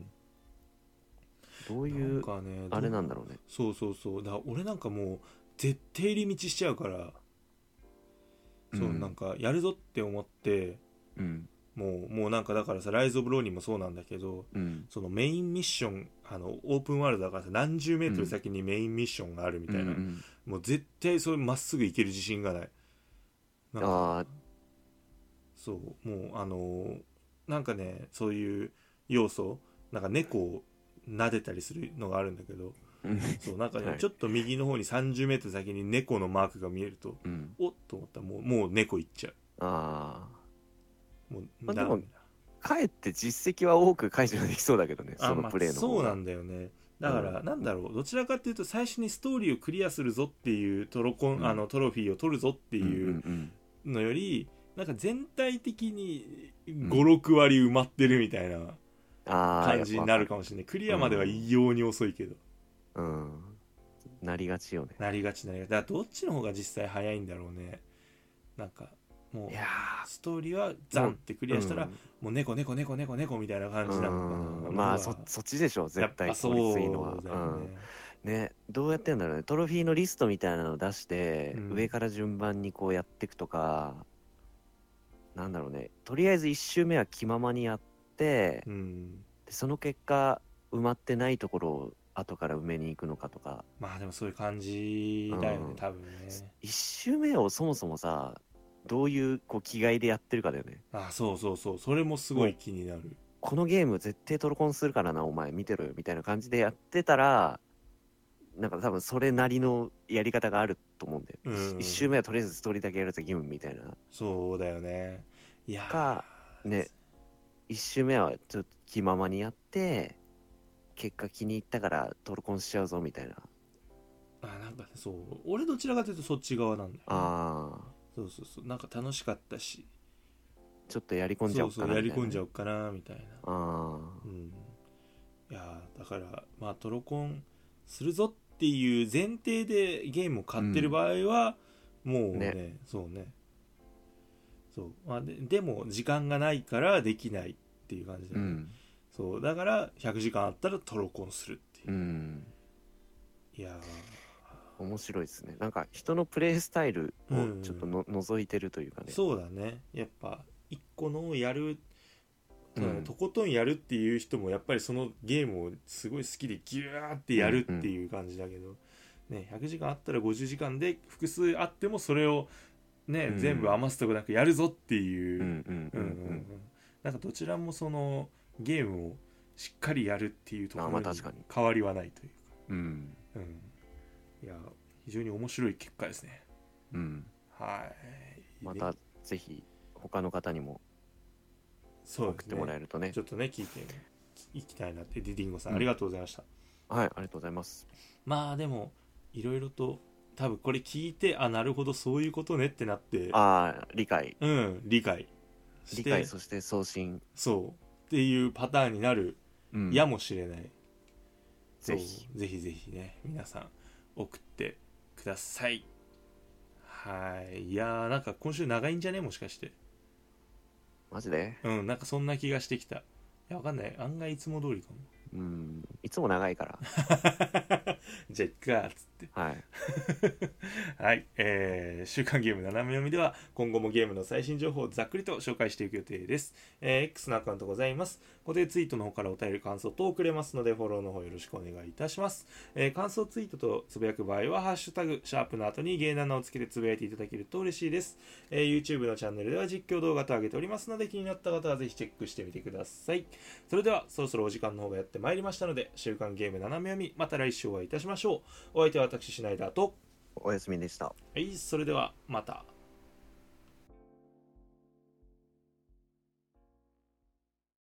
どういうあれなんだろうね。 そうだから俺なんかもう絶対入り道しちゃうから、そうなんかやるぞって思って、もうなんかだからさ、ライズ・オブ・ローニンもそうなんだけど、そのメインミッションオープンワールドだからさ、何十メートル先にメインミッションがあるみたいな、もう絶対それまっすぐ行ける自信がない。なんかそうもうなんかね、そういう要素なんか猫を撫でたりするのがあるんだけど、そうなんかね、ちょっと右の方に30メートル先に猫のマークが見えると、おっと思ったらもう猫行っちゃう。 でもかえって実績は多く解除できそうだけどね、そのプレイの方が。 そうなんだよね。だから、なんだろう、どちらかっていうと最初にストーリーをクリアするぞっていうトロフィーを取るぞっていうのより、なんか全体的に5、6割埋まってるみたいな感じになるかもしれない。クリアまでは異様に遅いけど。 なりがちよね。 なりがち。だからどっちの方が実際早いんだろうね。なんかもうストーリーはザンってクリアしたら、もう猫みたいな感じなのかな。 まあそっちでしょ絶対効率いいのは。ね、どうやってんだろうね。トロフィーのリストみたいなのを出して、上から順番にこうやっていくとか、なんだろうね、とりあえず1周目は気ままにやって、でその結果埋まってないところを後から埋めに行くのかとか。 まあでもそういう感じだよね、多分ね。 1周目をそもそもさ、どういう気概でやってるかだよね。 そうそれもすごい気になる。 このゲーム絶対トロコンするからなお前見てろよみたいな感じでやってたら、なんか多分それなりのやり方があると思うんだよ。1周目はとりあえずストーリーだけやると義務みたいな。 そうだよね。いやかね、1周目はちょっと気ままにやって結果気に入ったからトロコンしちゃうぞみたいな。 なんかそう、俺どちらかというとそっち側なんだよ、ね。そうなんか楽しかったし、 ちょっとやり込んじゃおうかなみたいな、 やり込んじゃおうかなみたいな。いやだからまあトロコンするぞっていう前提でゲームを買ってる場合は、もうね、まあ、でも時間がないからできないっていう感じだよね。そうだから100時間あったらトロコンするっていう。いや面白いですね。なんか人のプレイスタイルをちょっと覗いてるというかね。 そうだね。やっぱ一個のやる、とことんやるっていう人もやっぱりそのゲームをすごい好きでギューってやるっていう感じだけど、ね、100時間あったら50時間で複数あってもそれをね、全部余すとこなくやるぞっていう、なんかどちらもそのゲームをしっかりやるっていうところに変わりはないというか、いや非常に面白い結果ですね。はい。 またぜひ他の方にも送ってもらえるとね、 ちょっとね聞いていきたいなって。ディディンゴさん、ありがとうございました。 はい、ありがとうございます。 まあでもいろいろと多分これ聞いて、なるほどそういうことねってなって、 理解して、 そして送信そうっていうパターンになるやもしれない。 ぜひね、皆さん送ってください。はい。いやなんか今週長いんじゃね、もしかして。 マジで？ なんかそんな気がしてきた。いや、わかんない。案外いつも通りかも。 いつも長いからじゃあいっかっつって。 はいはい、週刊ゲーム斜め読みでは今後もゲームの最新情報をざっくりと紹介していく予定です。X のアカウントございます。固定ツイートの方からお便り感想等をくれますのでフォローの方よろしくお願いいたします。感想ツイートとつぶやく場合はハッシュタグシャープの後にゲー7をつけてつぶやいていただけると嬉しいです。YouTube のチャンネルでは実況動画と上げておりますので、気になった方はぜひチェックしてみてください。それではそろそろお時間の方がやってまいりましたので、週刊ゲーム斜め読み、また来週お会いいたしましょう。お相手は私シュナイダーとおやすみでした。 はい、それではまた。